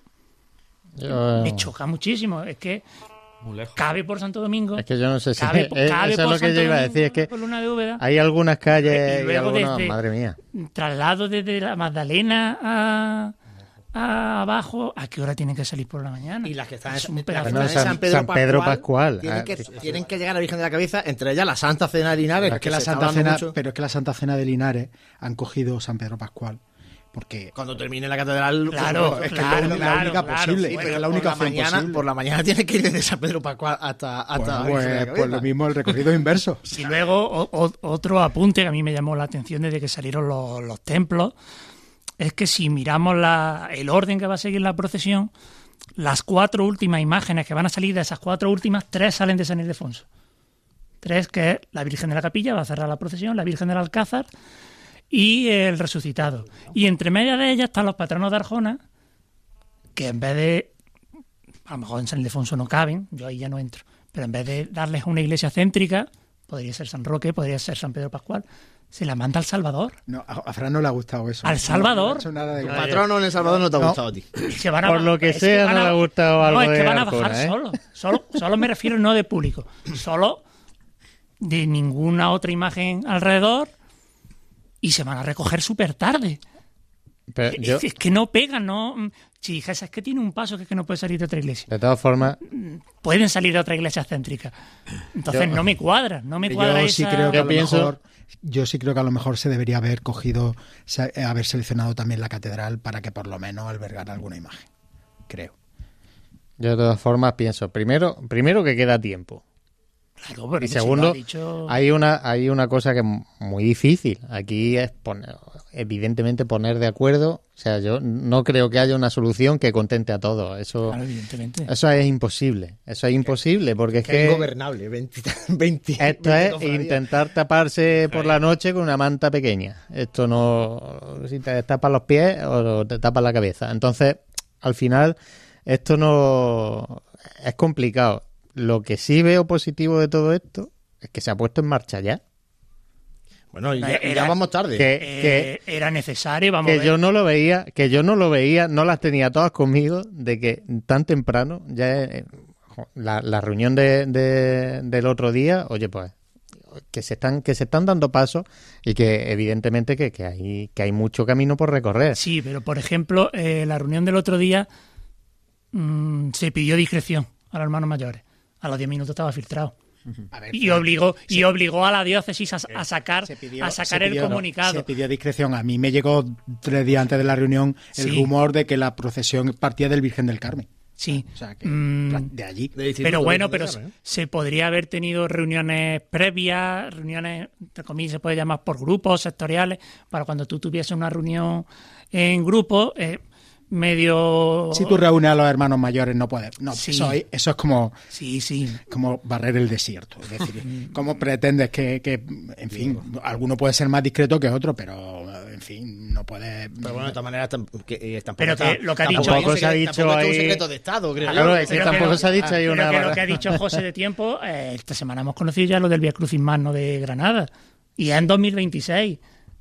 Speaker 4: yo... me choca muchísimo. Es que cabe por Santo Domingo.
Speaker 2: Es que yo no sé si
Speaker 4: cabe,
Speaker 2: es,
Speaker 4: cabe
Speaker 2: eso es lo que
Speaker 4: Santo
Speaker 2: yo iba a
Speaker 4: Domingo,
Speaker 2: decir. Es que
Speaker 4: columna de Úbeda,
Speaker 2: hay algunas calles y,
Speaker 4: y luego
Speaker 2: algunos,
Speaker 4: desde,
Speaker 2: madre mía.
Speaker 4: Traslado desde la Magdalena a... abajo, ¿a qué hora tienen que salir por la mañana?
Speaker 1: Y las que están,
Speaker 4: es
Speaker 1: en,
Speaker 4: un
Speaker 1: las que
Speaker 2: no,
Speaker 1: están
Speaker 2: San,
Speaker 1: en San Pedro,
Speaker 2: San Pedro
Speaker 1: Pascual,
Speaker 2: Pascual.
Speaker 1: Tienen,
Speaker 2: ah,
Speaker 1: que,
Speaker 2: sí, sí.
Speaker 1: tienen que llegar a la Virgen de la Cabeza, entre ellas la Santa Cena de Linares.
Speaker 3: Pero es que, que la Santa Cena, mucho... pero es que la Santa Cena de Linares han cogido San Pedro Pascual. Porque
Speaker 1: cuando termine la catedral,
Speaker 4: claro,
Speaker 1: es que
Speaker 4: claro,
Speaker 1: es la,
Speaker 4: claro,
Speaker 1: la única
Speaker 4: claro,
Speaker 1: posible.
Speaker 4: sí,
Speaker 1: pero
Speaker 3: es la
Speaker 1: por
Speaker 3: única
Speaker 1: la mañana,
Speaker 3: posible.
Speaker 1: por la mañana tiene que ir desde San Pedro Pascual hasta, hasta
Speaker 3: bueno, pues, pues lo mismo el recorrido inverso.
Speaker 4: Y luego o, o, otro apunte que a mí me llamó la atención desde que salieron los, los templos es que si miramos la, el orden que va a seguir la procesión, las cuatro últimas imágenes que van a salir de esas cuatro últimas, tres salen de San Ildefonso. Tres, que es la Virgen de la Capilla, va a cerrar la procesión, la Virgen del Alcázar y el Resucitado. Y entre medias de ellas están los patronos de Arjona, que en vez de, a lo mejor en San Ildefonso no caben, yo ahí ya no entro, pero en vez de darles una iglesia céntrica, podría ser San Roque, podría ser San Pedro Pascual, se la manda al Salvador.
Speaker 3: No, a Fran no le ha gustado eso.
Speaker 4: ¿Al Salvador?
Speaker 3: No, no nada de...
Speaker 1: El patrono en El Salvador no te ha
Speaker 3: no.
Speaker 1: gustado a ti.
Speaker 4: Se van a
Speaker 2: Por lo que sea,
Speaker 4: que
Speaker 2: no
Speaker 4: a,
Speaker 2: le ha gustado algo
Speaker 4: No, es que
Speaker 2: de
Speaker 4: van a
Speaker 2: Arjona,
Speaker 4: bajar
Speaker 2: ¿eh?
Speaker 4: solo. solo. Solo me refiero no de público. Solo de ninguna otra imagen alrededor y se van a recoger súper tarde.
Speaker 2: Pero
Speaker 4: es,
Speaker 2: yo,
Speaker 4: es que no pegan, no... Si es que tiene un paso que es que no puede salir de otra iglesia.
Speaker 2: de todas formas,
Speaker 4: pueden salir de otra iglesia céntrica. Entonces
Speaker 2: yo,
Speaker 4: no me cuadra, no me cuadra
Speaker 3: yo
Speaker 4: esa...
Speaker 3: sí creo que
Speaker 2: yo
Speaker 3: a lo
Speaker 2: pienso...
Speaker 3: mejor, yo sí creo que a lo mejor se debería haber cogido, haber seleccionado también la catedral para que por lo menos albergara alguna imagen. Creo.
Speaker 2: Yo de todas formas pienso, primero, primero que queda tiempo.
Speaker 4: Claro, pero
Speaker 2: y segundo,
Speaker 4: si dicho...
Speaker 2: hay una hay una cosa que es muy difícil. Aquí es poner, evidentemente poner de acuerdo. O sea, yo no creo que haya una solución que contente a todos. Eso,
Speaker 4: claro, evidentemente.
Speaker 2: Eso es imposible. Eso es imposible porque es
Speaker 1: que
Speaker 2: que...
Speaker 1: es ingobernable. veinte, veinte,
Speaker 2: esto
Speaker 1: veinte
Speaker 2: es intentar taparse por la noche con una manta pequeña. Esto no... Si te tapas los pies o te tapas la cabeza. Entonces, al final... esto no es complicado. Lo que sí veo positivo de todo esto es que se ha puesto en marcha ya.
Speaker 1: Bueno, y ya,
Speaker 4: Era-
Speaker 1: ya vamos tarde.
Speaker 2: Que,
Speaker 4: Eh,
Speaker 2: que,
Speaker 4: era necesario, vamos a
Speaker 2: que
Speaker 4: ver.
Speaker 2: yo no lo veía, que yo no lo veía, no las tenía todas conmigo, de que tan temprano, ya eh, la, la reunión de, de- del otro día, oye, pues, que se están, que se están dando pasos y que evidentemente que, que hay, que hay mucho camino por recorrer.
Speaker 4: Sí, pero por ejemplo, eh, la reunión del otro día mmm, se pidió discreción a los hermanos mayores. A los diez minutos estaba filtrado.
Speaker 3: A ver,
Speaker 4: Y obligó, y obligó a la diócesis a, a sacar,
Speaker 3: se pidió-
Speaker 4: a sacar
Speaker 3: se
Speaker 4: el
Speaker 3: pidió-
Speaker 4: comunicado.
Speaker 3: Se pidió discreción. A mí me llegó tres días antes de la reunión el
Speaker 4: Sí.
Speaker 3: rumor de que la procesión partía del Virgen del Carmen.
Speaker 4: Sí.
Speaker 3: O sea, que
Speaker 4: Mm,
Speaker 3: de allí.
Speaker 1: Del Instituto
Speaker 4: pero
Speaker 1: de
Speaker 4: bueno,
Speaker 1: Virgen
Speaker 4: pero
Speaker 1: del
Speaker 4: se,
Speaker 1: Carmen, ¿eh?
Speaker 4: se podría haber tenido reuniones previas, reuniones, entre comillas, se puede llamar por grupos sectoriales, para cuando tú tuvieses una reunión en grupo, eh, medio...
Speaker 3: Si tú reúnes a los hermanos mayores, no puedes. No,
Speaker 4: Sí.
Speaker 3: eso, es- eso es como,
Speaker 4: Sí, sí.
Speaker 3: como barrer el desierto. Es decir, ¿cómo pretendes que, que, en fin, alguno puede ser más discreto que otro, pero, en fin, no puede.
Speaker 1: Pero bueno, de todas maneras, tam- que, eh, tampoco
Speaker 4: Pero que
Speaker 1: está-
Speaker 4: lo que ha
Speaker 1: tampoco
Speaker 4: dicho-
Speaker 1: hay un
Speaker 2: Tampoco se ha
Speaker 1: secreto-
Speaker 2: dicho
Speaker 1: tampoco es un
Speaker 2: ahí-
Speaker 1: secreto de Estado, creo
Speaker 2: Claro,
Speaker 1: yo.
Speaker 2: es que
Speaker 4: Pero
Speaker 2: tampoco
Speaker 4: que-
Speaker 2: se ha dicho ahí
Speaker 4: pero
Speaker 2: una...
Speaker 4: que lo que ha dicho José de tiempo, eh, esta semana hemos conocido ya lo del Vía Crucis Magno de Granada, y es en dos mil veintiséis.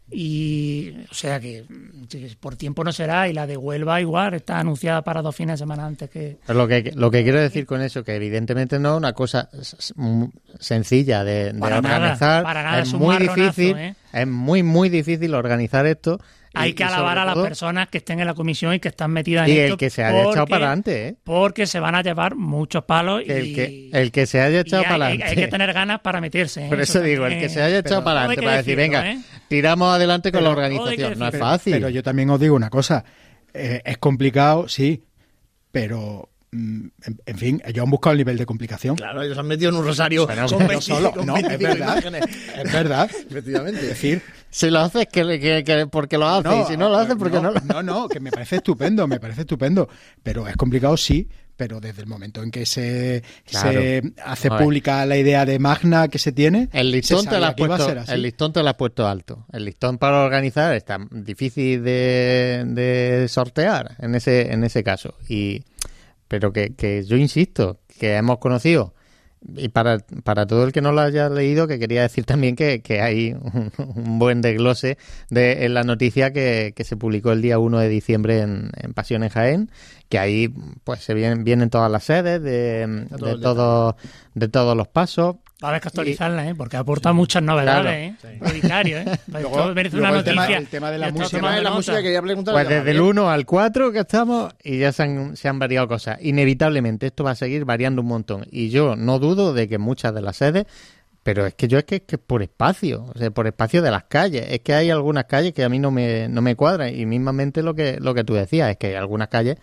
Speaker 4: Y, o sea que mm, por tiempo no será, y la de Huelva igual está anunciada para dos fines de semana antes que...
Speaker 2: Pero lo que, lo que quiero decir con eso, que evidentemente no es una cosa s- s- m- sencilla de, de
Speaker 4: Para nada,
Speaker 2: organizar,
Speaker 4: para nada,
Speaker 2: es
Speaker 4: es un
Speaker 2: muy
Speaker 4: marronazo,
Speaker 2: difícil,
Speaker 4: ¿eh?
Speaker 2: es muy muy difícil organizar esto. y-
Speaker 4: Hay que
Speaker 2: y
Speaker 4: alabar
Speaker 2: sobre
Speaker 4: a las
Speaker 2: todo-
Speaker 4: personas que estén en la comisión y que están metidas en
Speaker 2: Y
Speaker 4: esto.
Speaker 2: el que se haya echado
Speaker 4: porque-
Speaker 2: para adelante, ¿eh?
Speaker 4: Porque se van a llevar muchos palos y...
Speaker 2: El que, el que se haya
Speaker 4: y
Speaker 2: echado
Speaker 4: hay,
Speaker 2: para
Speaker 4: hay-
Speaker 2: adelante.
Speaker 4: hay que tener ganas para meterse. ¿eh?
Speaker 2: Por eso digo, el
Speaker 4: también-
Speaker 2: que se haya echado
Speaker 3: pero-
Speaker 2: para
Speaker 4: todo hay
Speaker 2: adelante
Speaker 4: que
Speaker 2: para decir,
Speaker 4: decirlo,
Speaker 2: venga,
Speaker 4: ¿eh?
Speaker 2: tiramos adelante con
Speaker 3: Pero-
Speaker 2: la
Speaker 4: todo hay que
Speaker 2: organización. No es
Speaker 4: decirlo.
Speaker 2: fácil.
Speaker 3: Pero yo también os digo una cosa. eh, es complicado, sí, pero, mm, en, en fin, ellos han buscado el nivel de complicación.
Speaker 1: Claro, ellos han metido en un rosario
Speaker 2: Bueno,
Speaker 1: con
Speaker 3: no
Speaker 1: veinte-
Speaker 3: solo,
Speaker 1: con
Speaker 3: no, es
Speaker 1: veinticinco
Speaker 3: verdad.
Speaker 1: imágenes.
Speaker 3: Es verdad.
Speaker 1: Efectivamente.
Speaker 3: Es decir,
Speaker 2: Si lo haces, que, que- que- porque lo haces. y si no lo haces, porque no, lo
Speaker 3: no, no, que me parece estupendo, me parece estupendo. Pero es complicado, sí, pero desde el momento en que se,
Speaker 2: Claro.
Speaker 3: se hace
Speaker 2: A ver.
Speaker 3: pública la idea de Magna que se tiene,
Speaker 2: El listón,
Speaker 3: se
Speaker 2: te lo
Speaker 3: sabía
Speaker 2: has
Speaker 3: que iba a
Speaker 2: puesto,
Speaker 3: ser así.
Speaker 2: el listón te lo has puesto alto. El listón para organizar está difícil de, de sortear en ese, en ese caso. Y, pero que, que yo insisto, que hemos conocido, y para, para todo el que no lo haya leído, que quería decir también que, que hay un, un buen desglose de, en la noticia que, que se publicó el día uno de diciembre en, en Pasión en Jaén, que ahí pues se vienen, vienen todas las sedes de,
Speaker 1: todo
Speaker 2: de,
Speaker 1: el
Speaker 2: todos, de todos los pasos.
Speaker 4: Va a haber que actualizarla, ¿eh? Porque aporta muchas novedades,
Speaker 2: Claro.
Speaker 4: ¿eh? Prioritario, ¿eh?
Speaker 3: Luego-
Speaker 4: Esto merece
Speaker 3: luego
Speaker 4: una
Speaker 3: el tema-
Speaker 4: noticia.
Speaker 3: el tema de la
Speaker 4: Y esto
Speaker 3: música.
Speaker 4: toma
Speaker 1: El tema de la
Speaker 4: nota.
Speaker 1: música que quería preguntar.
Speaker 2: Pues desde el uno al cuatro que estamos y ya se han, se han variado cosas. Inevitablemente esto va a seguir variando un montón. Y yo no dudo de que muchas de las sedes, pero es que yo es que es que por espacio, o sea, por espacio de las calles. Es que hay algunas calles que a mí no me, no me cuadran. Y mismamente lo que, lo que tú decías, es que hay algunas calles...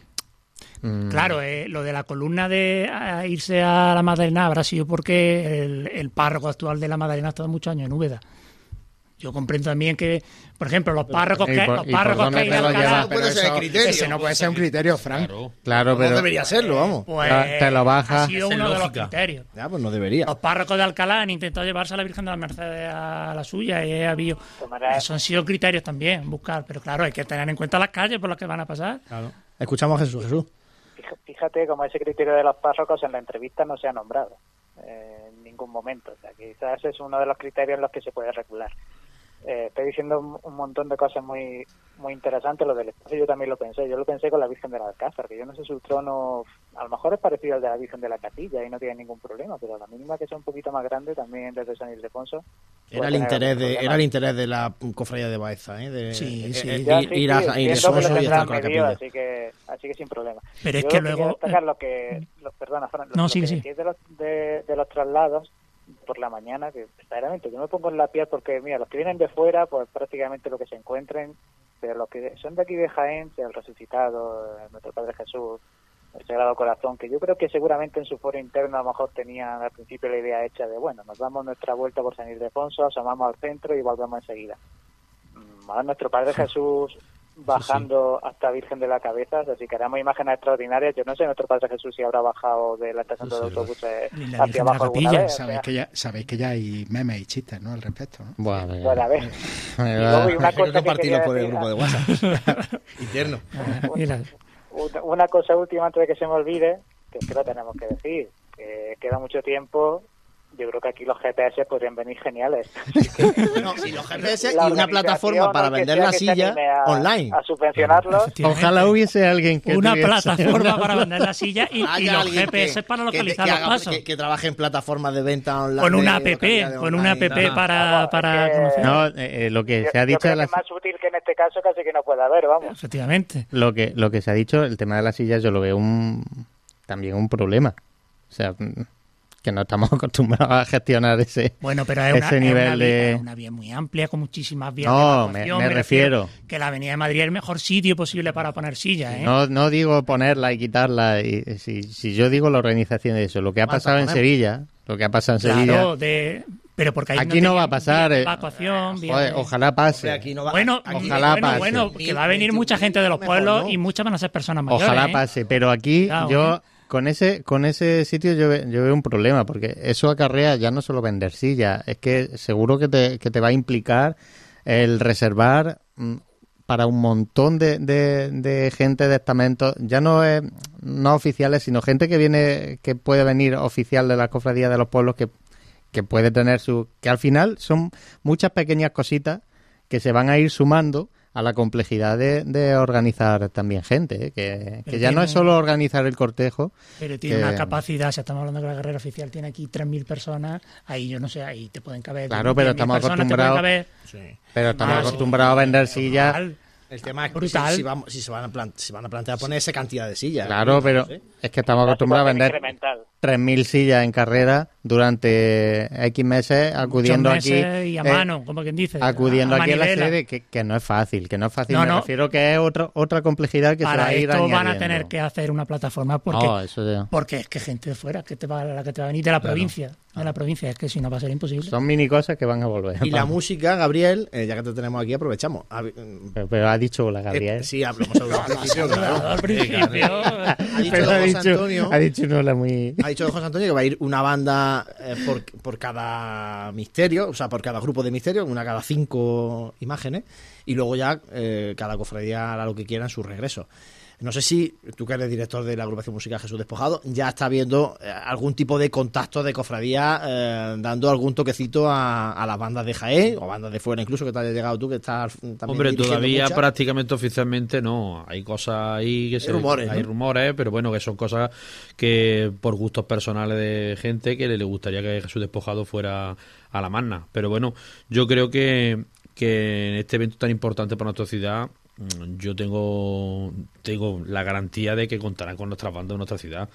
Speaker 2: mm,
Speaker 4: Claro, eh, lo de la columna de a irse a la Magdalena habrá sido porque el, el párroco actual de la Magdalena ha estado muchos años en Úbeda. Yo comprendo también que, por ejemplo, los párrocos
Speaker 2: ¿y
Speaker 4: que,
Speaker 2: por-
Speaker 4: los
Speaker 2: y por
Speaker 4: párrocos
Speaker 2: dónde
Speaker 4: que hay
Speaker 2: te
Speaker 4: en
Speaker 2: lo
Speaker 4: Alcalá,
Speaker 2: llevas?
Speaker 1: No puede ser el criterio.
Speaker 3: Ese no puede ser un criterio, Frank.
Speaker 5: Claro.
Speaker 2: Claro,
Speaker 1: No
Speaker 2: pero...
Speaker 1: debería serlo, vamos.
Speaker 4: pues,
Speaker 2: te lo bajas.
Speaker 4: ha sido
Speaker 5: Esa es
Speaker 4: uno de los
Speaker 5: lógica.
Speaker 4: criterios.
Speaker 1: Ya, pues no debería.
Speaker 4: Los párrocos de Alcalá han intentado llevarse a la Virgen de la Mercedes a la suya y ha habido...
Speaker 7: Tomará-
Speaker 4: Eso han sido criterios también, buscar. Pero claro, hay que tener en cuenta las calles por las que van a pasar.
Speaker 1: Claro. Escuchamos a Jesús. Jesús.
Speaker 7: Fija- Fíjate cómo ese criterio de los párrocos en la entrevista no se ha nombrado eh, en ningún momento. O sea, quizás es uno de los criterios en los que se puede regular. Eh, estoy diciendo un, un montón de cosas muy muy interesantes. Lo del espacio yo también lo pensé. Yo lo pensé con la Virgen del Alcázar, que yo no sé su trono, a lo mejor es parecido al de la Virgen de la Capilla y no tiene ningún problema, pero a la mínima que sea un poquito más grande, también desde San Ildefonso.
Speaker 1: Era el interés de era el interés de la cofradía de Baeza, ¿eh? De,
Speaker 4: Sí,
Speaker 1: eh,
Speaker 4: sí.
Speaker 1: eh,
Speaker 7: Ya,
Speaker 1: ir,
Speaker 7: sí,
Speaker 1: ir a
Speaker 7: sí,
Speaker 1: ir a
Speaker 7: entiendo que
Speaker 1: Soso
Speaker 7: lo
Speaker 1: y estar
Speaker 7: tendrán
Speaker 1: con la
Speaker 7: medido,
Speaker 1: capilla.
Speaker 7: así que así que sin problema.
Speaker 4: Pero es
Speaker 7: Yo
Speaker 4: que
Speaker 7: quería
Speaker 4: luego...
Speaker 7: destacar lo que lo- perdona, Fran, lo,
Speaker 4: No,
Speaker 7: lo
Speaker 4: sigue,
Speaker 7: que
Speaker 4: sigue.
Speaker 7: decías de los de, de los traslados por la mañana, que verdaderamente yo me pongo en la piel porque mira, los que vienen de fuera pues prácticamente lo que se encuentren, pero los que son de aquí de Jaén, sea el resucitado, eh, nuestro Padre Jesús, el Sagrado Corazón, que yo creo que seguramente en su foro interno a lo mejor tenían al principio la idea hecha de bueno, nos damos nuestra vuelta por San Ildefonso, asomamos al centro y volvemos enseguida. Mm, Ahora nuestro Padre Jesús bajando hasta Virgen de la Cabeza, así que haremos imágenes extraordinarias. Yo no sé nuestro Padre Jesús si habrá bajado de la estación de autobuses
Speaker 4: Ni la Virgen
Speaker 7: hacia
Speaker 4: de la
Speaker 7: abajo alguna
Speaker 4: Capilla.
Speaker 7: vez. o
Speaker 3: Sabéis
Speaker 7: sea,
Speaker 3: que, ya, sabéis que ya hay memes y chistes, ¿no? Al respecto, ¿no?
Speaker 2: Buah, venga.
Speaker 7: Bueno, a ver.
Speaker 2: Me
Speaker 7: Y
Speaker 2: va-
Speaker 7: luego, y una
Speaker 1: Hay que
Speaker 7: cosa que
Speaker 1: compartirlo
Speaker 7: quería
Speaker 1: por el
Speaker 7: decir,
Speaker 1: grupo de WhatsApp interno.
Speaker 4: Mira,
Speaker 7: una, una cosa última antes de que se me olvide, que es que lo tenemos que decir, que queda mucho tiempo. Yo creo que aquí los G P S podrían venir geniales.
Speaker 1: No, sí, los G P S y una plataforma para vender la silla
Speaker 7: a,
Speaker 1: online.
Speaker 7: A subvencionarlos.
Speaker 2: Ojalá hubiese alguien que
Speaker 4: una
Speaker 2: tuviese
Speaker 4: plataforma
Speaker 2: una...
Speaker 4: para vender la silla y, y los G P S
Speaker 1: que,
Speaker 4: para localizar
Speaker 1: que, que
Speaker 4: los
Speaker 1: haga,
Speaker 4: pasos.
Speaker 1: Que, que trabaje en plataformas de venta online.
Speaker 4: Con una app, con una app
Speaker 1: online.
Speaker 4: para,
Speaker 7: no,
Speaker 4: para
Speaker 7: es que,
Speaker 4: conocer.
Speaker 2: No, eh, lo que
Speaker 7: yo,
Speaker 2: se ha
Speaker 7: yo
Speaker 2: dicho
Speaker 7: creo
Speaker 2: de la...
Speaker 7: que es más útil que en este caso casi que no pueda haber, vamos.
Speaker 4: Efectivamente.
Speaker 2: Lo que, lo que se ha dicho, el tema de las sillas, yo lo veo un también un problema. O sea, que no estamos acostumbrados a gestionar ese,
Speaker 4: bueno, pero es
Speaker 2: ese
Speaker 4: una,
Speaker 2: nivel
Speaker 4: es una
Speaker 2: de...
Speaker 4: vía, es una vía muy amplia con muchísimas vías
Speaker 2: No,
Speaker 4: de
Speaker 2: me,
Speaker 4: evacuación.
Speaker 2: me, me refiero.
Speaker 4: refiero que la Avenida de Madrid es el mejor sitio posible para poner sillas, ¿eh?
Speaker 2: No, no digo ponerla y quitarla. Y, si, si yo digo la organización de eso, lo que ha pasado en Sevilla, lo que ha pasado en
Speaker 4: claro,
Speaker 2: Sevilla...
Speaker 4: de... Pero porque ahí
Speaker 2: aquí no, no va a pasar.
Speaker 4: Eh, evacuación, bien,
Speaker 2: joder, ojalá pase.
Speaker 1: Aquí no va,
Speaker 4: bueno,
Speaker 1: aquí,
Speaker 2: ojalá
Speaker 4: bueno,
Speaker 2: pase.
Speaker 4: bueno, que va a venir mucha gente de los
Speaker 1: mejor,
Speaker 4: pueblos
Speaker 1: ¿no?
Speaker 4: y muchas van a ser personas mayores.
Speaker 2: Ojalá
Speaker 4: ¿eh?
Speaker 2: pase, pero aquí
Speaker 4: Claro,
Speaker 2: yo
Speaker 4: ¿eh?
Speaker 2: con ese con ese sitio yo, ve- yo veo un problema, porque eso acarrea ya no solo vender sillas, es que seguro que te, que te va a implicar el reservar mm, para un montón de, de, de gente de estamentos, ya no es no oficiales, sino gente que viene, que puede venir oficial de las cofradías de los pueblos, que que puede tener su... que al final son muchas pequeñas cositas que se van a ir sumando a la complejidad de, de organizar también gente, ¿eh? que, que ya no es solo organizar el cortejo.
Speaker 4: Pero tiene
Speaker 2: que...
Speaker 4: una capacidad, si estamos hablando de que la carrera oficial tiene aquí tres mil personas, ahí yo no sé, ahí te pueden caber...
Speaker 2: Claro, pero estamos acostumbrados...
Speaker 4: Caber...
Speaker 1: Sí.
Speaker 2: Pero estamos
Speaker 4: Ah,
Speaker 2: acostumbrados
Speaker 4: sí.
Speaker 2: a vender sillas...
Speaker 4: Brutal.
Speaker 1: El tema es que
Speaker 4: Brutal.
Speaker 1: si, si, vamos, si, se van a plan, si van a plantear poner esa cantidad de sillas.
Speaker 2: Claro,
Speaker 1: ¿no?
Speaker 2: pero
Speaker 1: Sí.
Speaker 2: es que estamos acostumbrados a vender
Speaker 7: Incremental.
Speaker 2: tres mil sillas en carrera durante X meses acudiendo
Speaker 4: Muchos meses
Speaker 2: aquí...
Speaker 4: y a
Speaker 2: eh,
Speaker 4: mano, como quien dice.
Speaker 2: acudiendo
Speaker 4: a
Speaker 2: aquí a la
Speaker 4: manivela.
Speaker 2: sede, que, que no es fácil, que no es fácil.
Speaker 4: No,
Speaker 2: Me
Speaker 4: no.
Speaker 2: refiero que es otro, otra complejidad que se va
Speaker 4: Para
Speaker 2: a ir
Speaker 4: esto van a
Speaker 2: añadiendo.
Speaker 4: tener que hacer una plataforma porque,
Speaker 2: No, eso ya.
Speaker 4: porque es que gente de fuera, que te va, la que te va a venir de la provincia, de la provincia, es que si no va a ser imposible.
Speaker 2: Son mini cosas que van a volver.
Speaker 1: Y la música, Gabriel, eh, ya que te tenemos aquí, aprovechamos. A- mm,
Speaker 2: Pero, pero ha dicho la Gabriel.
Speaker 1: eh, sí, hablamos al principio, claro.
Speaker 4: Al principio,
Speaker 1: Ha dicho
Speaker 2: Pero
Speaker 1: don
Speaker 2: ha
Speaker 1: José
Speaker 2: dicho,
Speaker 1: Antonio.
Speaker 2: ha dicho no la muy...
Speaker 1: Ha dicho José Antonio que va a ir una banda eh, por, por cada misterio, o sea, por cada grupo de misterio, una cada cinco imágenes, y luego ya eh, cada cofradía hará lo que quiera en su regreso. No sé si tú, que eres director de la agrupación musical Jesús Despojado, ya está viendo eh, algún tipo de contacto de cofradía, eh, dando algún toquecito a, a las bandas de Jaén, o bandas de fuera incluso, que te hayas llegado tú, que estás también
Speaker 5: Hombre,
Speaker 1: dirigiendo
Speaker 5: todavía
Speaker 1: muchas.
Speaker 5: prácticamente oficialmente no. Hay cosas ahí que se...
Speaker 1: rumores,
Speaker 5: Hay
Speaker 1: ¿no?
Speaker 5: rumores, pero bueno, que son cosas que por gustos personales de gente que le, le gustaría que Jesús Despojado fuera a la magna. Pero bueno, yo creo que, que en este evento tan importante para nuestra ciudad, yo tengo tengo la garantía de que contarán con nuestras bandas de nuestra ciudad.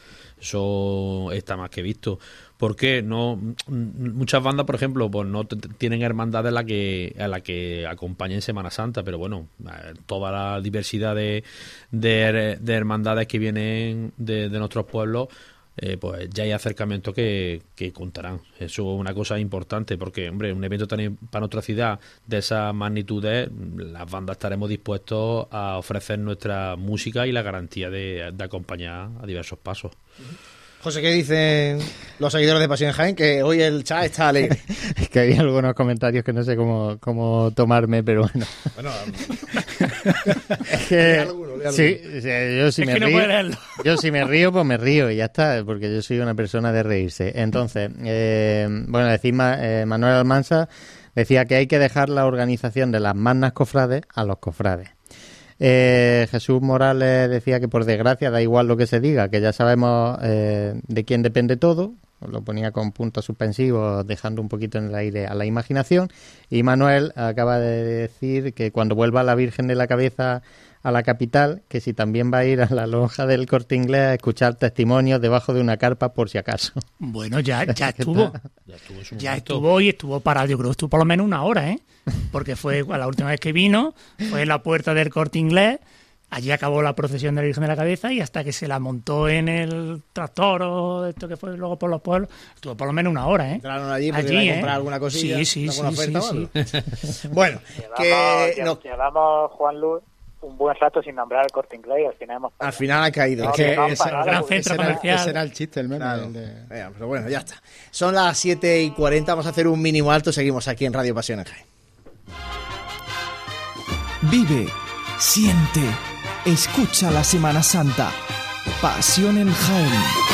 Speaker 5: Eso está más que visto. Porque no muchas bandas, por ejemplo, pues no t- tienen hermandades a la que a la que acompañen Semana Santa, pero bueno, toda la diversidad de, de, de hermandades que vienen de, de nuestros pueblos, eh, pues ya hay acercamientos que, que contarán. Eso es una cosa importante, porque, hombre, un evento tan para nuestra ciudad de esas magnitudes, las bandas estaremos dispuestos a ofrecer nuestra música y la garantía de, de acompañar a diversos pasos.
Speaker 1: José, ¿qué dicen los seguidores de Pasión en Jaén? Que hoy el chat está alegre.
Speaker 2: Es que había algunos comentarios que no sé cómo, cómo tomarme, pero bueno.
Speaker 1: Bueno,
Speaker 2: Es que
Speaker 1: alguno, lea
Speaker 2: sí, sí, yo si
Speaker 4: Es
Speaker 2: me
Speaker 4: que no
Speaker 2: río,
Speaker 4: puede leerlo.
Speaker 2: yo si me río, pues me río y ya está, porque yo soy una persona de reírse. Entonces, eh, bueno, decir Ma- eh, Manuel Almansa decía que hay que dejar la organización de las magnas cofrades a los cofrades. Eh, Jesús Morales decía que por desgracia da igual lo que se diga, que ya sabemos eh, de quién depende todo. Lo ponía con puntos suspensivos, dejando un poquito en el aire a la imaginación. Y Manuel acaba de decir que cuando vuelva la Virgen de la Cabeza a la capital, que si también va a ir a la lonja del Corte Inglés a escuchar testimonios debajo de una carpa por si acaso.
Speaker 4: bueno, ya, ya estuvo.
Speaker 5: Ya estuvo en su
Speaker 4: Ya
Speaker 5: momento.
Speaker 4: estuvo y estuvo parado, yo creo que estuvo por lo menos una hora, ¿eh? Porque fue la última vez que vino, fue en la puerta del Corte Inglés, allí acabó la procesión de la Virgen de la Cabeza y hasta que se la montó en el tractor o esto que fue luego por los pueblos, estuvo por lo menos una hora, ¿eh?
Speaker 1: entraron allí porque iban a comprar alguna cosilla,
Speaker 4: Sí, sí,
Speaker 1: alguna
Speaker 4: sí,
Speaker 1: oferta
Speaker 4: sí,
Speaker 1: o algo.
Speaker 4: sí.
Speaker 1: Bueno,
Speaker 7: Llevamos,
Speaker 1: que
Speaker 7: lle-
Speaker 1: no-
Speaker 7: llevamos, Juan Luz, un buen rato sin nombrar el Corte Inglés y al final hemos...
Speaker 1: al final ha caído.
Speaker 7: No,
Speaker 1: Es que
Speaker 7: que no,
Speaker 1: esa-
Speaker 7: para-
Speaker 4: gran
Speaker 7: porque
Speaker 4: centro
Speaker 3: ese, era,
Speaker 4: comercial.
Speaker 3: ese era el chiste, el meme.
Speaker 1: Claro.
Speaker 3: el de-
Speaker 1: Venga, pero bueno, ya está. Son las siete y cuarenta, vamos a hacer un mínimo alto, seguimos aquí en Radio Pasión en Jaén.
Speaker 8: Vive, siente, Escucha la Semana Santa. Pasión en Jaén.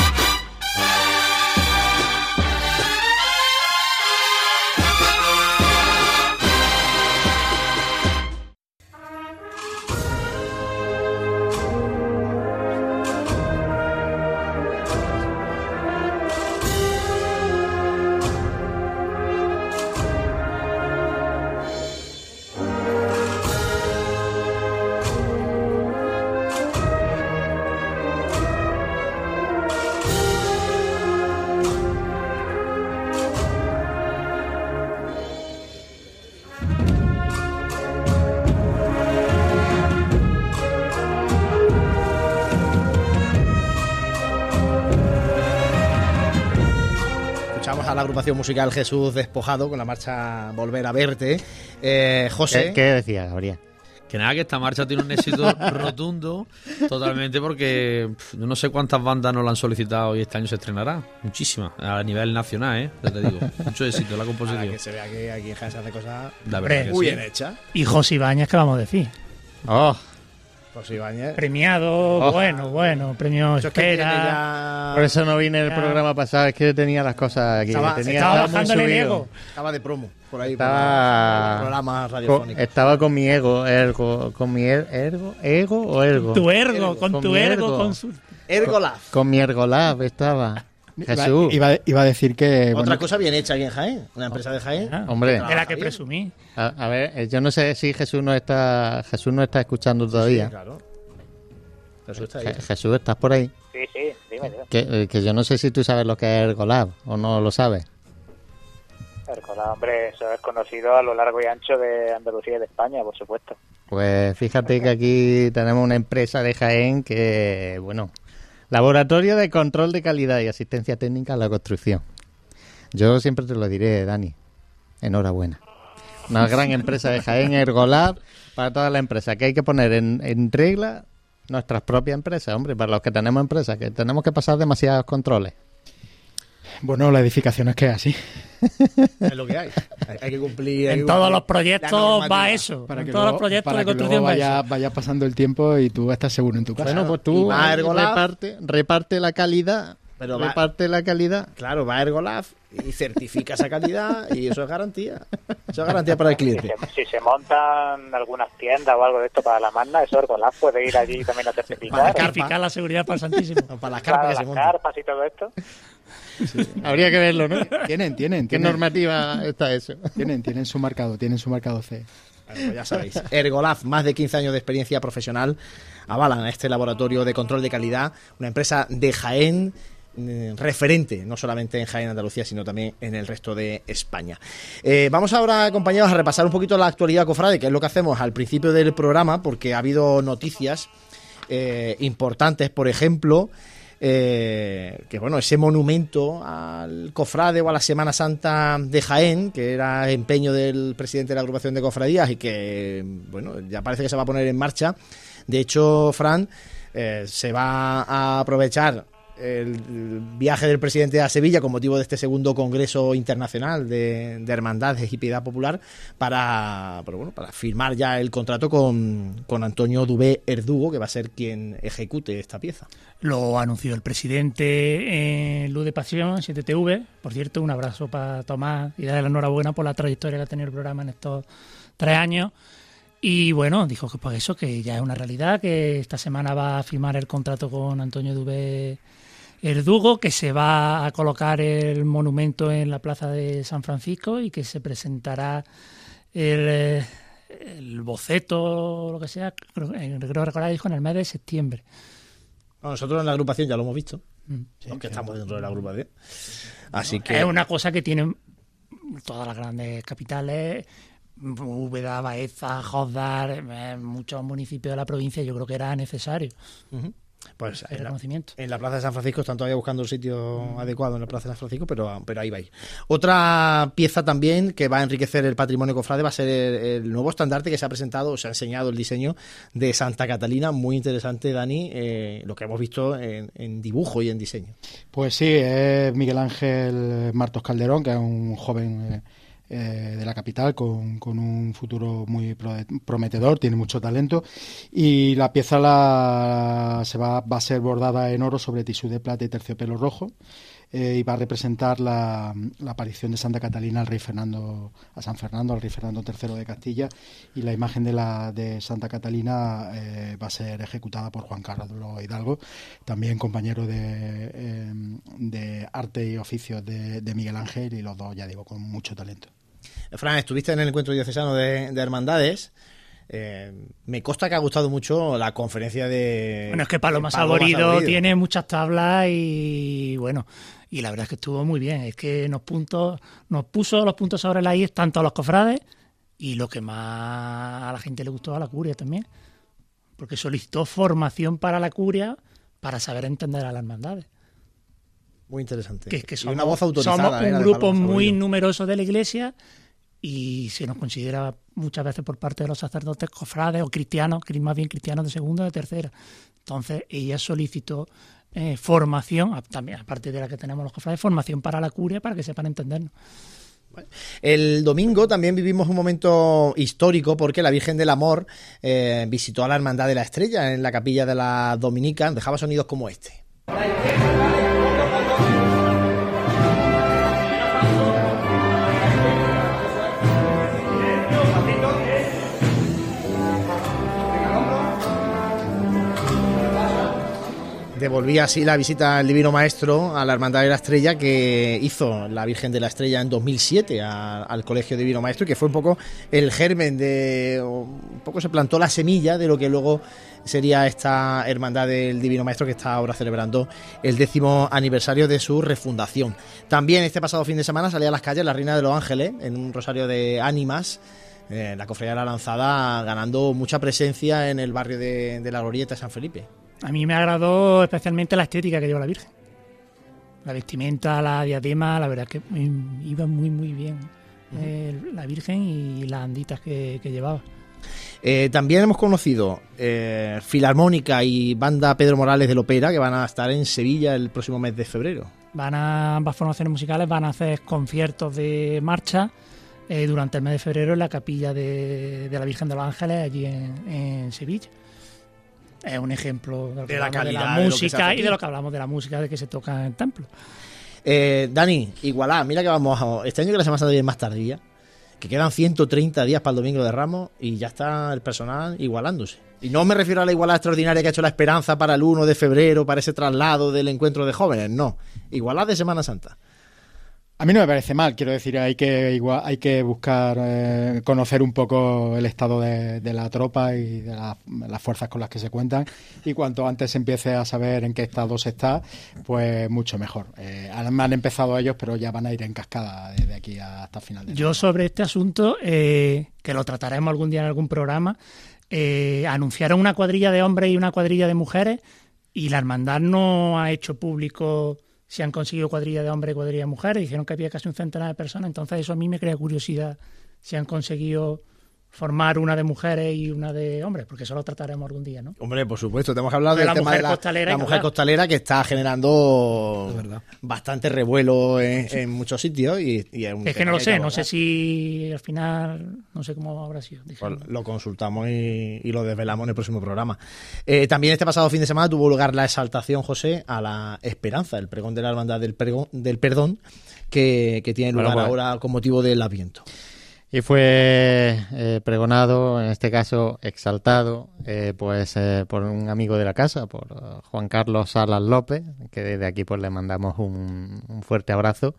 Speaker 1: A la agrupación musical Jesús Despojado con la marcha Volver a Verte. Eh, José.
Speaker 2: ¿Qué, qué decía, Gabriel?
Speaker 5: Que nada, que esta marcha tiene un éxito rotundo totalmente porque pff, no sé cuántas bandas nos la han solicitado y este año se estrenará. Muchísimas, a nivel nacional, ¿eh? Ya te digo. Mucho éxito la composición.
Speaker 1: Para que se vea que aquí en Jaén se hace cosas
Speaker 5: la verdad que
Speaker 1: muy
Speaker 5: sí.
Speaker 1: bien hechas.
Speaker 4: Y José Ibáñez, ¿qué vamos a decir?
Speaker 2: ¡Oh!
Speaker 1: José Ibáñez.
Speaker 4: Premiado,
Speaker 2: Oh.
Speaker 4: bueno, bueno, premio
Speaker 1: Eso es que tiene
Speaker 4: Espera.
Speaker 1: ya-
Speaker 2: Por eso no vine el
Speaker 4: Ya.
Speaker 2: programa pasado, es que tenía las cosas aquí.
Speaker 1: Estaba-
Speaker 2: tenía,
Speaker 4: Estaba
Speaker 2: estaba muy
Speaker 4: bajándole el
Speaker 2: subido.
Speaker 4: ego.
Speaker 1: Estaba de promo por ahí.
Speaker 2: Estaba-
Speaker 1: Por el programa
Speaker 2: Co-
Speaker 1: radiofónico.
Speaker 2: estaba con mi ego, ergo, con mi er- ergo, ego o ergo.
Speaker 4: Tu ergo,
Speaker 1: Ergo,
Speaker 4: con,
Speaker 2: con
Speaker 4: tu
Speaker 2: mi
Speaker 4: ergo,
Speaker 2: ergo.
Speaker 4: con su...
Speaker 1: Ergolab.
Speaker 2: Con mi ergolab estaba. Jesús.
Speaker 3: Iba, iba, iba a decir que...
Speaker 1: Otra
Speaker 3: bueno,
Speaker 1: cosa bien hecha aquí en Jaén. Una empresa de Jaén.
Speaker 4: Ah,
Speaker 2: Hombre.
Speaker 4: de la que
Speaker 1: bien.
Speaker 4: presumí.
Speaker 2: A, a ver, eh, yo no sé si Jesús no está, Jesús no está escuchando todavía.
Speaker 1: Sí, claro. Jesús está ahí.
Speaker 2: Je- Jesús, ¿estás por ahí?
Speaker 7: Sí, sí, dime, dime.
Speaker 2: Que, eh, que yo no sé si tú sabes lo que es ergolab o no lo sabes.
Speaker 7: Ercolab, hombre, eso es conocido a lo largo y ancho de Andalucía y de España, por supuesto.
Speaker 2: Pues fíjate que aquí tenemos una empresa de Jaén que, bueno, Laboratorio de Control de Calidad y Asistencia Técnica a la Construcción. Yo siempre te lo diré, Dani. Enhorabuena. Una gran empresa de Jaén, Ergolab, para todas las empresas, que hay que poner en, en regla nuestras propias empresas, hombre, para los que tenemos empresas, que tenemos que pasar demasiados controles.
Speaker 3: bueno, la edificación es que es así.
Speaker 1: Es lo que hay. Hay, hay que cumplir. hay
Speaker 4: En
Speaker 1: que
Speaker 4: todos
Speaker 1: cumplir
Speaker 4: los
Speaker 1: la
Speaker 4: proyectos
Speaker 1: normativa.
Speaker 4: va eso.
Speaker 3: Para
Speaker 4: En
Speaker 3: que
Speaker 4: todos
Speaker 3: luego,
Speaker 4: los proyectos
Speaker 3: para
Speaker 4: de
Speaker 3: que luego
Speaker 4: construcción va
Speaker 3: vaya,
Speaker 4: eso.
Speaker 3: vaya pasando el tiempo y tú estás seguro en tu casa.
Speaker 2: Bueno, pues
Speaker 1: Y
Speaker 2: tú
Speaker 1: va a Ergolab,
Speaker 2: reparte, reparte la calidad,
Speaker 1: pero va-
Speaker 2: reparte la calidad.
Speaker 1: Claro, va a Ergolab y certifica esa calidad y eso es garantía. Eso es garantía para el
Speaker 7: Si
Speaker 1: cliente.
Speaker 7: se, si se montan algunas tiendas o algo de esto para la magna, eso Ercolab puede ir allí también a
Speaker 1: Para
Speaker 7: certificar.
Speaker 1: la carpa.
Speaker 4: Certificar la seguridad para el Santísimo.
Speaker 1: No, para las
Speaker 7: Claro,
Speaker 1: carpas que
Speaker 7: las
Speaker 1: se montan.
Speaker 7: carpas y todo esto.
Speaker 2: Habría que verlo, ¿no?
Speaker 3: Tienen, tienen,
Speaker 2: ¿Qué
Speaker 3: tienen,
Speaker 2: normativa está eso?
Speaker 3: tienen, tienen su marcado, tienen su marcado C.
Speaker 1: Bueno, pues ya sabéis. Ergolab, más de quince años de experiencia profesional, avalan a este laboratorio de control de calidad, una empresa de Jaén eh, referente, no solamente en Jaén, Andalucía, sino también en el resto de España. Eh, vamos ahora, compañeros, a repasar un poquito la actualidad cofrade, que es lo que hacemos al principio del programa, porque ha habido noticias eh, importantes, por ejemplo... Eh, que bueno, ese monumento al cofrade o a la Semana Santa de Jaén, que era empeño del presidente de la agrupación de cofradías y que bueno, ya parece que se va a poner en marcha. De hecho, Fran, eh, se va a aprovechar el viaje del presidente a Sevilla con motivo de este segundo Congreso Internacional de, de Hermandades y Piedad Popular para, pero bueno, para firmar ya el contrato con, con Antonio Dubé Erdugo, que va a ser quien ejecute esta pieza.
Speaker 4: Lo anunció el presidente en Luz de Pasión, siete T V. Por cierto, un abrazo para Tomás y darle la enhorabuena por la trayectoria que ha tenido el programa en estos tres años. Y bueno, dijo que pues eso, que ya es una realidad, que esta semana va a firmar el contrato con Antonio Dubé Erdugo, que se va a colocar el monumento en la plaza de San Francisco y que se presentará el, el boceto o lo que sea, creo, creo recordar, dijo, en el mes de septiembre.
Speaker 1: Bueno, nosotros en la agrupación ya lo hemos visto,
Speaker 4: Mm.
Speaker 1: aunque estamos dentro de la agrupación. Así que
Speaker 4: Es una cosa que tienen todas las grandes capitales, Úbeda, Baeza, Josdar, eh, muchos municipios de la provincia. Yo creo que era necesario
Speaker 1: Ujú. Pues
Speaker 4: el
Speaker 1: en la,
Speaker 4: reconocimiento.
Speaker 1: en la Plaza de San Francisco están todavía buscando el sitio adecuado en la Plaza de San Francisco, pero, pero ahí va a ir. Otra pieza también que va a enriquecer el patrimonio cofrade va a ser el, el nuevo estandarte que se ha presentado, o se ha enseñado el diseño de Santa Catalina. Muy interesante, Dani, eh, lo que hemos visto en, en dibujo y en diseño.
Speaker 3: Pues sí, es Miguel Ángel Martos Calderón, que es un joven eh, de la capital, con, con un futuro muy prometedor, tiene mucho talento, y la pieza la, se va, va a ser bordada en oro sobre tisú de plata y terciopelo rojo, eh, y va a representar la, la aparición de Santa Catalina al rey Fernando, a San Fernando, al rey Fernando tercero de Castilla, y la imagen de, la, de Santa Catalina eh, va a ser ejecutada por Juan Carlos Hidalgo, también compañero de, eh, de arte y oficios de, de Miguel Ángel, y los dos, ya digo, con mucho talento.
Speaker 1: Fran, estuviste en el encuentro diocesano de, de hermandades. Eh, me consta que ha gustado mucho la conferencia de...
Speaker 4: Bueno, es que Paloma
Speaker 1: de Paloma
Speaker 4: Saborido,
Speaker 1: Saborido
Speaker 4: tiene muchas tablas y bueno, y la verdad es que estuvo muy bien. Es que nos puntos, nos puso los puntos sobre la I tanto a los cofrades y lo que más a la gente le gustó a la curia también, porque solicitó formación para la curia para saber entender a las hermandades.
Speaker 1: Muy interesante.
Speaker 4: Que es que somos,
Speaker 1: y una voz autorizada,
Speaker 4: somos
Speaker 1: ¿eh?
Speaker 4: un
Speaker 1: de
Speaker 4: grupo
Speaker 1: Paloma
Speaker 4: muy
Speaker 1: Saborido.
Speaker 4: numeroso de la Iglesia y se nos considera muchas veces por parte de los sacerdotes cofrades o cristianos, más bien cristianos de segunda o de tercera. Entonces ella solicitó eh, formación, también aparte de la que tenemos los cofrades, formación para la curia para que sepan entendernos.
Speaker 1: El domingo también vivimos un momento histórico porque la Virgen del Amor eh, visitó a la Hermandad de la Estrella en la capilla de la Dominica. Dejaba sonidos como este. Devolvía así la visita al Divino Maestro a la Hermandad de la Estrella que hizo la Virgen de la Estrella en dos mil siete a, al Colegio Divino Maestro, y que fue un poco el germen de... un poco se plantó la semilla de lo que luego sería esta Hermandad del Divino Maestro, que está ahora celebrando el décimo aniversario de su refundación. También este pasado fin de semana salía a las calles la Reina de los Ángeles en un rosario de ánimas, eh, la Cofradía de la Lanzada ganando mucha presencia en el barrio de, de la Glorieta de San Felipe.
Speaker 4: A mí me agradó especialmente la estética que lleva la Virgen. La vestimenta, la diadema, la verdad que iba muy, muy bien. Uh-huh. eh, la Virgen y las anditas que, que llevaba.
Speaker 1: Eh, también hemos conocido eh, Filarmónica y Banda Pedro Morales de Lopera, que van a estar en Sevilla el próximo mes de febrero.
Speaker 4: Van a, ambas formaciones musicales van a hacer conciertos de marcha eh, durante el mes de febrero en la capilla de, de la Virgen de los Ángeles, allí en, en Sevilla. Es un ejemplo de, lo que
Speaker 1: de la calidad
Speaker 4: de la
Speaker 1: de
Speaker 4: música y de lo que hablamos de la música de que se toca en el templo.
Speaker 1: Eh, Dani, igualá, mira que vamos a, este año que la Semana Santa es más tardía, que quedan ciento treinta días para el Domingo de Ramos y ya está el personal igualándose. Y no me refiero a la igualada extraordinaria que ha hecho la Esperanza para el uno de febrero, para ese traslado del encuentro de jóvenes, no. Igualada de Semana Santa.
Speaker 3: A mí no me parece mal, quiero decir, hay que igual, hay que buscar eh, conocer un poco el estado de, de la tropa y de la, las fuerzas con las que se cuentan, y cuanto antes se empiece a saber en qué estado se está, pues mucho mejor. Eh, han empezado ellos, pero ya van a ir en cascada desde aquí hasta final de
Speaker 4: Yo año. Sobre este asunto, eh, que lo trataremos algún día en algún programa, eh, anunciaron una cuadrilla de hombres y una cuadrilla de mujeres, y la hermandad no ha hecho público si han conseguido cuadrilla de hombres y cuadrilla de mujeres. Dijeron que había casi un centenar de personas, entonces eso a mí me crea curiosidad si han conseguido formar una de mujeres y una de hombres, porque eso lo trataremos algún día, ¿no?
Speaker 1: Hombre, por supuesto, tenemos que hablar
Speaker 4: de
Speaker 1: del
Speaker 4: la
Speaker 1: tema
Speaker 4: mujer
Speaker 1: de la,
Speaker 4: costalera,
Speaker 1: la mujer claro. costalera, que está generando bastante revuelo en, en muchos sitios. Y, y es un
Speaker 4: es que no lo sé, no sé si al final, no sé cómo habrá sido.
Speaker 1: Pues lo consultamos y, y lo desvelamos en el próximo programa. Eh, también este pasado fin de semana tuvo lugar la exaltación, José, a la Esperanza, el pregón de la Hermandad del, pregón, del Perdón, que, que tiene lugar bueno, pues. ahora con motivo del Adviento.
Speaker 2: Y fue eh, pregonado, en este caso exaltado, eh, pues eh, por un amigo de la casa, por uh, Juan Carlos Salas López, que desde aquí pues le mandamos un, un fuerte abrazo,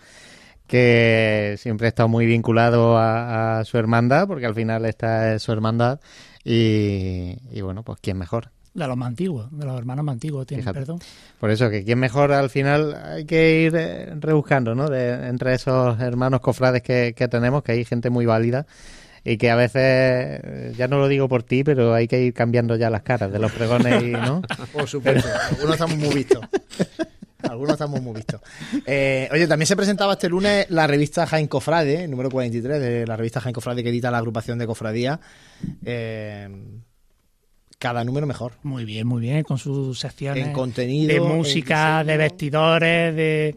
Speaker 2: que siempre ha estado muy vinculado a, a su hermandad, porque al final esta es su hermandad, y, y bueno, pues quién mejor.
Speaker 4: De los más antiguos, de los hermanos más antiguos, tienen perdón.
Speaker 2: Por eso, que quién mejor al final hay que ir eh, rebuscando, ¿no? De, entre esos hermanos cofrades que, que tenemos, que hay gente muy válida y que a veces, ya no lo digo por ti, pero hay que ir cambiando ya las caras de los pregones, y, ¿no?
Speaker 1: Por supuesto, pero... algunos estamos muy vistos. Algunos estamos muy vistos. Eh, oye, también se presentaba este lunes la revista Jaén Cofrade, número cuarenta y tres de la revista Jaén Cofrade que edita la agrupación de cofradía. Eh... Cada número mejor.
Speaker 4: Muy bien, muy bien, con sus secciones
Speaker 1: en contenido,
Speaker 4: de música, de vestidores, de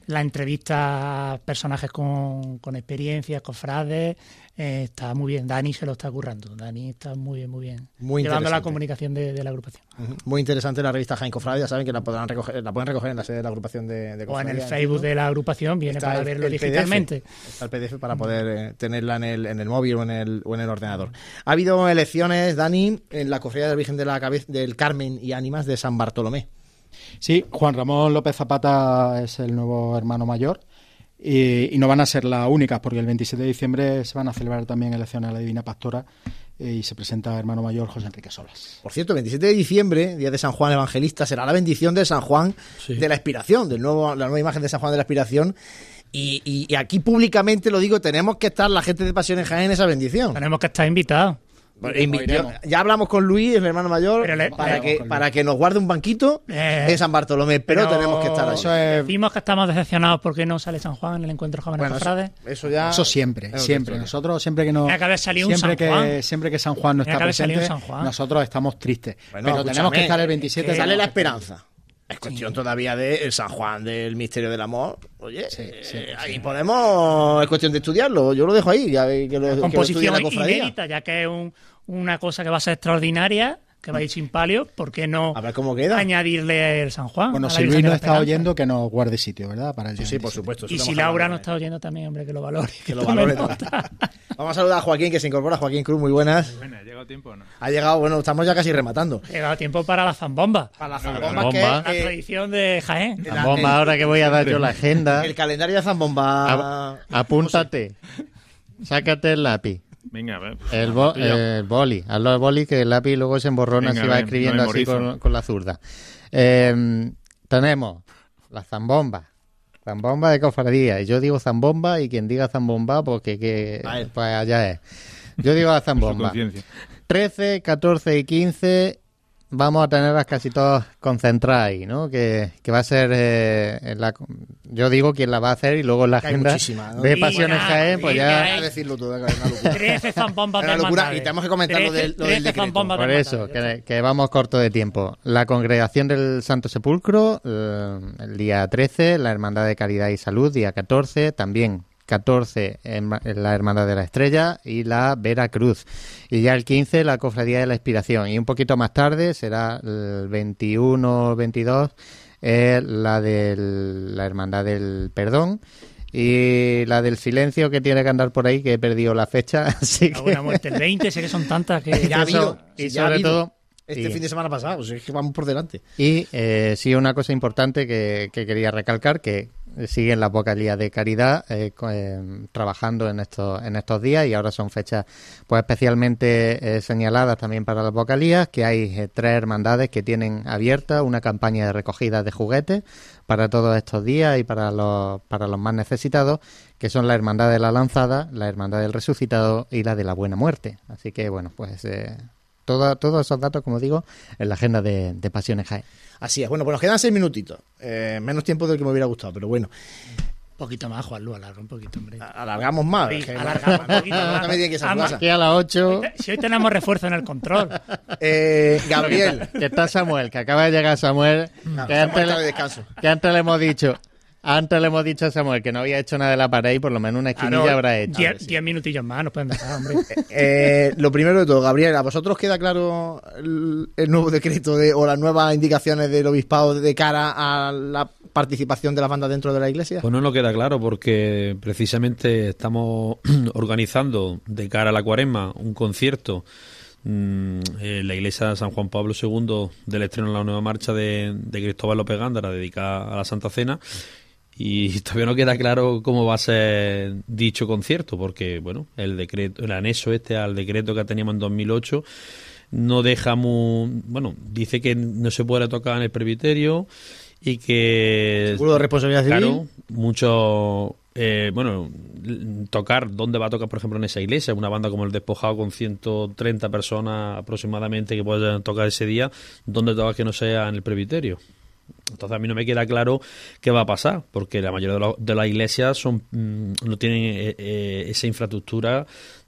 Speaker 4: la entrevista a personajes con, con experiencias, cofrades, eh, está muy bien. Dani se lo está currando. Dani está muy bien, muy bien.
Speaker 1: Muy
Speaker 4: llevando la
Speaker 1: interesante.
Speaker 4: comunicación de, de la agrupación.
Speaker 1: Uh-huh. Muy interesante la revista Jaén Cofrade, ya saben que la podrán recoger, la pueden recoger en la sede de la agrupación de, de
Speaker 4: O en
Speaker 1: Cofradía,
Speaker 4: el Facebook
Speaker 1: entiendo.
Speaker 4: de la agrupación viene
Speaker 1: Está
Speaker 4: para
Speaker 1: el-
Speaker 4: verlo
Speaker 1: el
Speaker 4: digitalmente.
Speaker 1: P D F, está el P D F para poder eh, tenerla en el, en el móvil o en el, o en el ordenador. Ha habido elecciones, Dani, en la Cofradía del Virgen de la Cabeza, del Carmen y Ánimas de San Bartolomé.
Speaker 3: Sí, Juan Ramón López Zapata es el nuevo hermano mayor y, y no van a ser las únicas porque el veintisiete de diciembre se van a celebrar también elecciones a la Divina Pastora eh, y se presenta hermano mayor José Enrique Solas.
Speaker 1: Por cierto, veintisiete de diciembre, día de San Juan Evangelista, será la bendición de San Juan
Speaker 5: Sí.
Speaker 1: de la Expiración, del nuevo, la nueva imagen de San Juan de la Expiración. Y, y, y aquí públicamente lo digo, tenemos que estar la gente de Pasión en Jaén en esa bendición.
Speaker 4: Tenemos que estar invitados.
Speaker 1: Bueno, invi- yo- ya hablamos con Luis, el hermano mayor,
Speaker 4: Pero le-
Speaker 1: para,
Speaker 3: pero-
Speaker 1: que, para que nos guarde un banquito
Speaker 4: Eh,
Speaker 1: en San Bartolomé, pero,
Speaker 4: pero
Speaker 1: tenemos que estar allí.
Speaker 3: Eso es-
Speaker 4: Decimos que estamos decepcionados porque no sale San Juan en el encuentro Jóvenes
Speaker 1: Bueno, eso,
Speaker 4: Cofrades.
Speaker 1: eso ya...
Speaker 3: Eso siempre,
Speaker 1: es otra
Speaker 3: siempre.
Speaker 1: historia.
Speaker 3: Nosotros siempre que no
Speaker 4: Tenía que haber salido un
Speaker 3: siempre
Speaker 4: San Juan.
Speaker 3: que siempre que San Juan no
Speaker 4: Tenía
Speaker 3: está
Speaker 4: que haber salido
Speaker 3: presente,
Speaker 4: un San Juan.
Speaker 3: nosotros estamos tristes.
Speaker 1: Bueno,
Speaker 3: pero tenemos
Speaker 1: escúchame,
Speaker 3: que estar el veintisiete.
Speaker 4: que
Speaker 1: Sale la
Speaker 3: tenemos que estar.
Speaker 1: esperanza. Es cuestión todavía de el San Juan del misterio del amor. Oye,
Speaker 3: Sí, sí,
Speaker 1: eh,
Speaker 3: sí.
Speaker 1: ahí podemos... Es cuestión de estudiarlo. Yo lo dejo ahí, ya que lo, que lo estudie
Speaker 4: Composición
Speaker 1: la cofradía.
Speaker 4: inédita, ya que es un- una cosa que va a ser extraordinaria, que va a ir sin palio, ¿por qué no
Speaker 1: A ver cómo queda.
Speaker 4: añadirle el San Juan?
Speaker 3: Bueno,
Speaker 4: a la
Speaker 3: si
Speaker 4: Virgen
Speaker 3: Luis
Speaker 4: de
Speaker 3: no
Speaker 4: la
Speaker 3: está
Speaker 4: Esperanza?
Speaker 3: oyendo, que nos guarde sitio, ¿verdad? Para el
Speaker 1: Sí,
Speaker 3: día
Speaker 1: sí, por
Speaker 3: veintisiete.
Speaker 1: supuesto. eso
Speaker 4: Y si
Speaker 1: estamos
Speaker 4: Laura
Speaker 1: hablando
Speaker 4: no
Speaker 1: con
Speaker 4: está oyendo también, hombre, que lo valore.
Speaker 1: Que lo
Speaker 4: tome
Speaker 1: valore
Speaker 4: nota.
Speaker 1: también. Vamos a saludar a Joaquín, que se incorpora. Joaquín Cruz, muy buenas.
Speaker 9: Bueno, ¿ha llegado tiempo o no?
Speaker 1: Ha llegado, bueno, estamos ya casi rematando.
Speaker 4: Ha llegado tiempo para la zambomba.
Speaker 1: Para la
Speaker 2: Zambomba.
Speaker 1: zambomba, que
Speaker 2: Bomba.
Speaker 4: La
Speaker 1: eh,
Speaker 4: tradición de Jaén.
Speaker 1: la-
Speaker 2: Bomba, ahora que voy a dar yo la agenda.
Speaker 1: el calendario de zambomba...
Speaker 2: A- apúntate. Sácate el lápiz.
Speaker 9: Venga, a ver.
Speaker 2: El, bo- el boli. Hazlo el boli, que el lápiz luego se emborrona
Speaker 9: Venga,
Speaker 2: si va
Speaker 9: ven,
Speaker 2: escribiendo
Speaker 9: no
Speaker 2: así
Speaker 9: memorizo.
Speaker 2: con, con la zurda. Eh, tenemos la zambomba. Zambomba de cofradía. Y yo digo zambomba y quien diga zambomba, pues, que, que,
Speaker 1: A ver.
Speaker 2: pues allá es. Yo digo la
Speaker 9: Su
Speaker 2: zambomba.
Speaker 9: conciencia.
Speaker 2: trece, catorce y quince vamos a tenerlas casi todas concentradas ahí, ¿no? Que, que va a ser eh, en la, yo digo quién la va a hacer y luego en la
Speaker 1: Que hay
Speaker 2: agenda
Speaker 1: muchísimas, ¿no?
Speaker 2: de
Speaker 4: Y
Speaker 2: Pasiones
Speaker 4: ya,
Speaker 2: Jaén, pues
Speaker 4: y
Speaker 2: ya...
Speaker 4: ya
Speaker 1: Hay que decirlo todo, es una locura.
Speaker 4: trece zambombas
Speaker 1: Es una
Speaker 4: de
Speaker 1: locura,
Speaker 4: hermandades.
Speaker 1: y tenemos que comentar lo del- lo del
Speaker 4: trece
Speaker 1: decreto.
Speaker 4: zambombas de
Speaker 2: Por eso,
Speaker 4: hermandades.
Speaker 2: que, que vamos corto de tiempo. La Congregación del Santo Sepulcro, eh, el día trece, la Hermandad de Caridad y Salud, día catorce, también catorce en la Hermandad de la Estrella y la Vera Cruz. Y ya el quince, la Cofradía de la Expiración. Y un poquito más tarde, será el veintiuno veintidós, eh, la de la Hermandad del Perdón. Y la del Silencio, que tiene que andar por ahí, que he perdido la fecha. Así que...
Speaker 4: Alguna muerte. El veinte, sé que son tantas que...
Speaker 1: Ya ha
Speaker 2: Eso,
Speaker 1: habido,
Speaker 2: y
Speaker 1: ya ha
Speaker 2: sobre
Speaker 1: habido.
Speaker 2: todo...
Speaker 1: Este
Speaker 2: y-
Speaker 1: fin de semana pasado, o sea, es que vamos por delante.
Speaker 2: Y eh, sí, una cosa importante que, que quería recalcar, que siguen las vocalías de caridad eh, co- eh, trabajando en estos en estos días, y ahora son fechas pues especialmente eh, señaladas también para las vocalías, que hay eh, tres hermandades que tienen abierta una campaña de recogida de juguetes para todos estos días y para los para los más necesitados, que son la Hermandad de la Lanzada, la Hermandad del Resucitado y la de la Buena Muerte. Así que bueno, pues eh, todo- todos esos datos, como digo, en la agenda de, de Pasiones Jaén.
Speaker 1: Así es. Bueno, pues nos quedan seis minutitos. Eh, menos tiempo del que me hubiera gustado, pero bueno.
Speaker 4: Un poquito más, Juanlu, alarga un poquito, hombre.
Speaker 1: Alargamos más.
Speaker 4: Sí,
Speaker 1: es que-
Speaker 4: alargamos un poquito
Speaker 1: Manolo
Speaker 4: más.
Speaker 1: también tiene que ir a su
Speaker 4: Además,
Speaker 1: casa.
Speaker 2: Aquí a las ocho,
Speaker 4: Si hoy tenemos refuerzo en el control.
Speaker 1: Eh, Gabriel.
Speaker 2: que está Samuel, que acaba de llegar Samuel,
Speaker 1: No,
Speaker 2: que,
Speaker 1: Samuel
Speaker 2: antes,
Speaker 1: está de
Speaker 2: le-
Speaker 1: descanso.
Speaker 2: que antes le hemos dicho, antes le hemos dicho a Samuel que no había hecho nada de la pared y por lo menos una esquinilla
Speaker 4: Claro,
Speaker 2: habrá hecho.
Speaker 4: diez, diez minutillos más nos pueden dejar, hombre.
Speaker 1: Eh, lo primero de todo, Gabriel, ¿a vosotros queda claro el, el nuevo decreto de, o las nuevas indicaciones del obispado de cara a la participación de las bandas dentro de la iglesia?
Speaker 5: Pues no nos queda claro porque precisamente estamos organizando de cara a la Cuaresma un concierto mm, en la iglesia de San Juan Pablo segundo del estreno de la nueva marcha de, de Cristóbal López Gándara dedicada a la Santa Cena, y todavía no queda claro cómo va a ser dicho concierto porque bueno, el decreto, el anexo este al decreto que teníamos en dos mil ocho no deja muy, bueno, dice que no se puede tocar en el presbiterio y que
Speaker 1: Seguro de responsabilidad civil.
Speaker 5: claro, mucho eh, bueno, l- tocar dónde va a tocar, por ejemplo, en esa iglesia, una banda como el Despojado con ciento treinta personas aproximadamente que pueden tocar ese día, donde toca que no sea en el presbiterio. Entonces a mí no me queda claro qué va a pasar, porque la mayoría de, lo, de las iglesias son mmm, no tienen eh, eh, esa infraestructura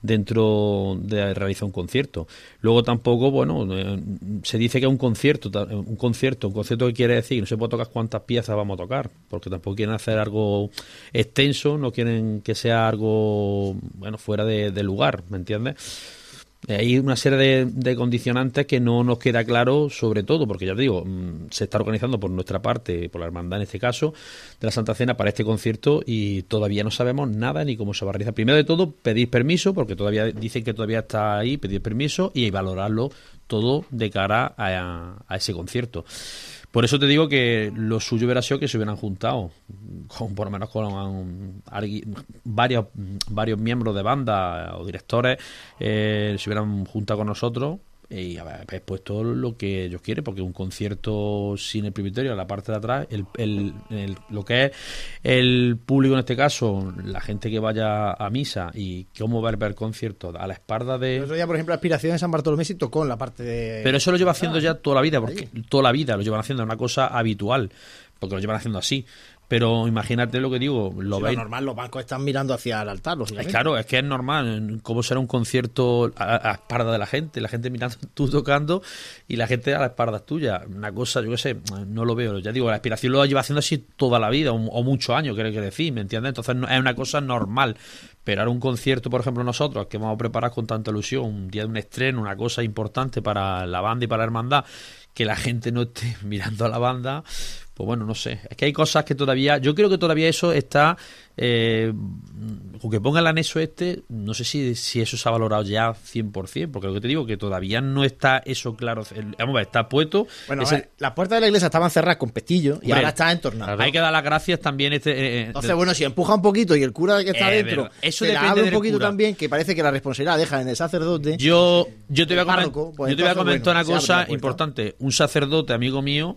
Speaker 5: dentro de realizar un concierto. Luego tampoco, bueno, eh, se dice que es un concierto, un concierto, un concierto que quiere decir que no se puede tocar cuántas piezas vamos a tocar, porque tampoco quieren hacer algo extenso, no quieren que sea algo, bueno, fuera de, de lugar, ¿me entiendes? Hay una serie de, de condicionantes que no nos queda claro, sobre todo porque ya te digo, se está organizando por nuestra parte, por la hermandad en este caso, de la Santa Cena para este concierto y todavía no sabemos nada ni cómo se va a realizar. Primero de todo, pedir permiso, porque todavía dicen que todavía está ahí, pedir permiso y valorarlo todo de cara a, a ese concierto. Por eso te digo que lo suyo hubiera sido que se hubieran juntado, con, por lo menos con um, varios, varios miembros de banda o directores, eh, se hubieran juntado con nosotros y haber puesto lo que ellos quieren, porque un concierto sin el presbiterio, a la parte de atrás, el, el, el, lo que es el público en este caso, la gente que vaya a misa y cómo va a ver el concierto a la espalda de...
Speaker 1: El otro día, por ejemplo, la Aspiración en San Bartolomé sí tocó en la parte de...
Speaker 5: Pero eso lo lleva haciendo ya toda la vida, porque toda la vida lo llevan haciendo, es una cosa habitual, porque lo llevan haciendo así. Pero imagínate lo que digo, lo
Speaker 1: sí,
Speaker 5: veis.
Speaker 1: Lo normal, los bancos están mirando hacia el altar, lógicamente.
Speaker 5: Es claro, es que es normal. ¿Cómo será un concierto a, a espalda de la gente? La gente mirando, tú tocando y la gente a la espalda tuya. Una cosa, yo qué sé, no lo veo. Ya digo, la Aspiración lo lleva haciendo así toda la vida, o, o muchos años, quiero decir, ¿me entiendes? Entonces no, es una cosa normal. Pero ahora un concierto, por ejemplo, nosotros, que vamos a preparar con tanta ilusión, un día de un estreno, una cosa importante para la banda y para la hermandad, que la gente no esté mirando a la banda, pues bueno, no sé. Es que hay cosas que todavía... Yo creo que todavía eso está... Eh, con que ponga el anexo este, no sé si, si eso se ha valorado ya cien por ciento, porque lo que te digo que todavía no está eso claro. Vamos a ver, está puesto...
Speaker 1: Bueno,
Speaker 5: ese...
Speaker 1: ver, las puertas de la iglesia estaban cerradas con pestillo y Hombre, ahora está entornado.
Speaker 5: Hay que dar las gracias también. este eh,
Speaker 1: Entonces,
Speaker 5: de...
Speaker 1: bueno, si empuja un poquito y el cura que está eh, dentro
Speaker 5: eso
Speaker 1: se la abre un poquito
Speaker 5: cura.
Speaker 1: también, que parece que la responsabilidad deja en el sacerdote.
Speaker 5: Yo, yo te voy a,
Speaker 1: párroco, pues
Speaker 5: yo te voy a comentar
Speaker 1: bueno,
Speaker 5: una cosa importante. Un sacerdote, amigo mío,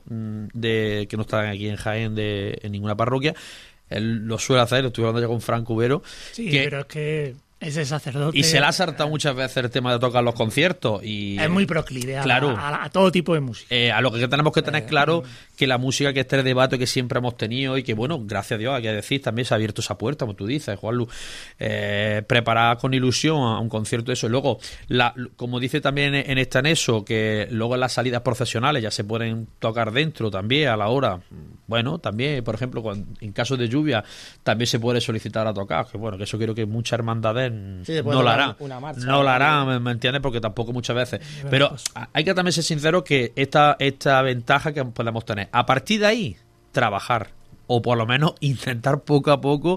Speaker 5: de que no está aquí en Jaén de, en ninguna parroquia, él lo suele hacer, lo estuve hablando ya con Franco Ubero.
Speaker 4: Sí,
Speaker 5: que,
Speaker 4: pero es que ese sacerdote...
Speaker 5: Y se le ha saltado muchas veces el tema de tocar los conciertos. Y,
Speaker 4: es muy proclive a,
Speaker 5: claro,
Speaker 4: a, a, a todo tipo de música.
Speaker 5: Eh, a lo que tenemos que tener eh, claro que la música, que este debate que siempre hemos tenido y que, bueno, gracias a Dios, hay que decir, también se ha abierto esa puerta, como tú dices, Juanlu, eh, preparar con ilusión a un concierto de eso. Y luego, la, como dice también en este anexo, que luego en las salidas procesionales ya se pueden tocar dentro también a la hora. Bueno, también, por ejemplo, cuando, en caso de lluvia, también se puede solicitar a tocar, que bueno, que eso creo que muchas hermandades sí, no lo harán, no lo harán, ¿me, me entiendes? Porque tampoco muchas veces. Pero pues, hay que también ser sinceros que esta, esta ventaja que podemos tener, a partir de ahí, trabajar, o por lo menos intentar poco a poco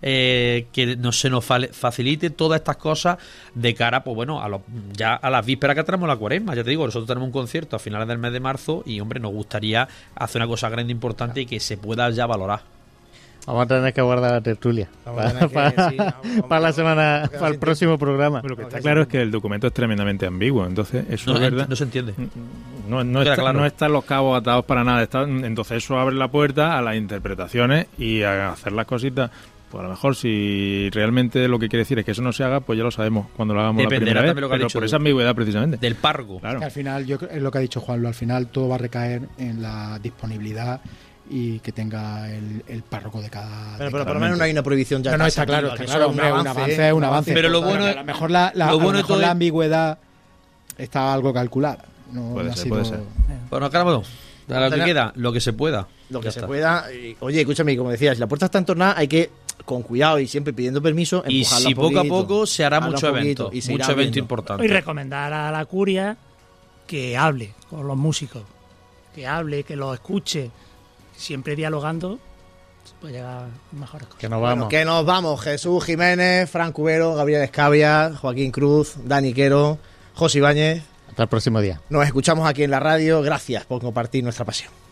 Speaker 5: eh, que no se nos facilite todas estas cosas de cara, pues bueno, a los, ya a las vísperas que tenemos la cuaresma. Ya te digo, nosotros tenemos un concierto a finales del mes de marzo y, hombre, nos gustaría hacer una cosa grande, importante y que se pueda ya valorar.
Speaker 2: Vamos a tener que guardar la tertulia para, que, para, sí, vamos, para la semana, para el próximo programa.
Speaker 9: Lo que está claro es que el documento es tremendamente ambiguo, entonces eso
Speaker 5: no,
Speaker 9: es verdad.
Speaker 5: No se entiende.
Speaker 9: No, no, está, claro. no están los cabos atados para nada. Está, entonces eso abre la puerta a las interpretaciones y a hacer las cositas. Pues a lo mejor si realmente lo que quiere decir es que eso no se haga, pues ya lo sabemos cuando lo hagamos
Speaker 5: Dependerá
Speaker 9: la primera vez, pero
Speaker 5: dicho
Speaker 9: por esa ambigüedad precisamente.
Speaker 5: Del párroco.
Speaker 3: Claro. Es que al final, yo es lo que ha dicho Juanlo, al final todo va a recaer en la disponibilidad y que tenga el, el párroco de cada...
Speaker 1: Pero, pero por lo menos no hay una prohibición ya.
Speaker 3: No, no, está claro, está claro, hombre, un avance es un avance.
Speaker 5: Pero lo bueno
Speaker 3: es... A lo mejor la, la, lo bueno a lo mejor la ambigüedad está algo calculada. No,
Speaker 9: puede
Speaker 3: no
Speaker 9: ser,
Speaker 3: sido...
Speaker 9: puede ser.
Speaker 5: Bueno, claro, lo que queda, lo que se pueda.
Speaker 1: Lo que se pueda. Y, oye, escúchame, como decías, si la puerta está entornada, hay que, con cuidado y siempre pidiendo permiso,
Speaker 5: y si poco a poco se hará mucho evento,
Speaker 1: y
Speaker 5: mucho evento importante.
Speaker 4: Y recomendar a la curia que hable con los músicos, que hable, que los escuche, siempre dialogando, se puede llegar a mejores cosas.
Speaker 2: Que nos vamos.
Speaker 1: Bueno, que nos vamos. Jesús Jiménez, Franco Ubero, Gabriel Escavia, Joaquín Cruz, Dani Quero, José Ibáñez.
Speaker 2: Hasta el próximo día.
Speaker 1: Nos escuchamos aquí en la radio. Gracias por compartir nuestra pasión.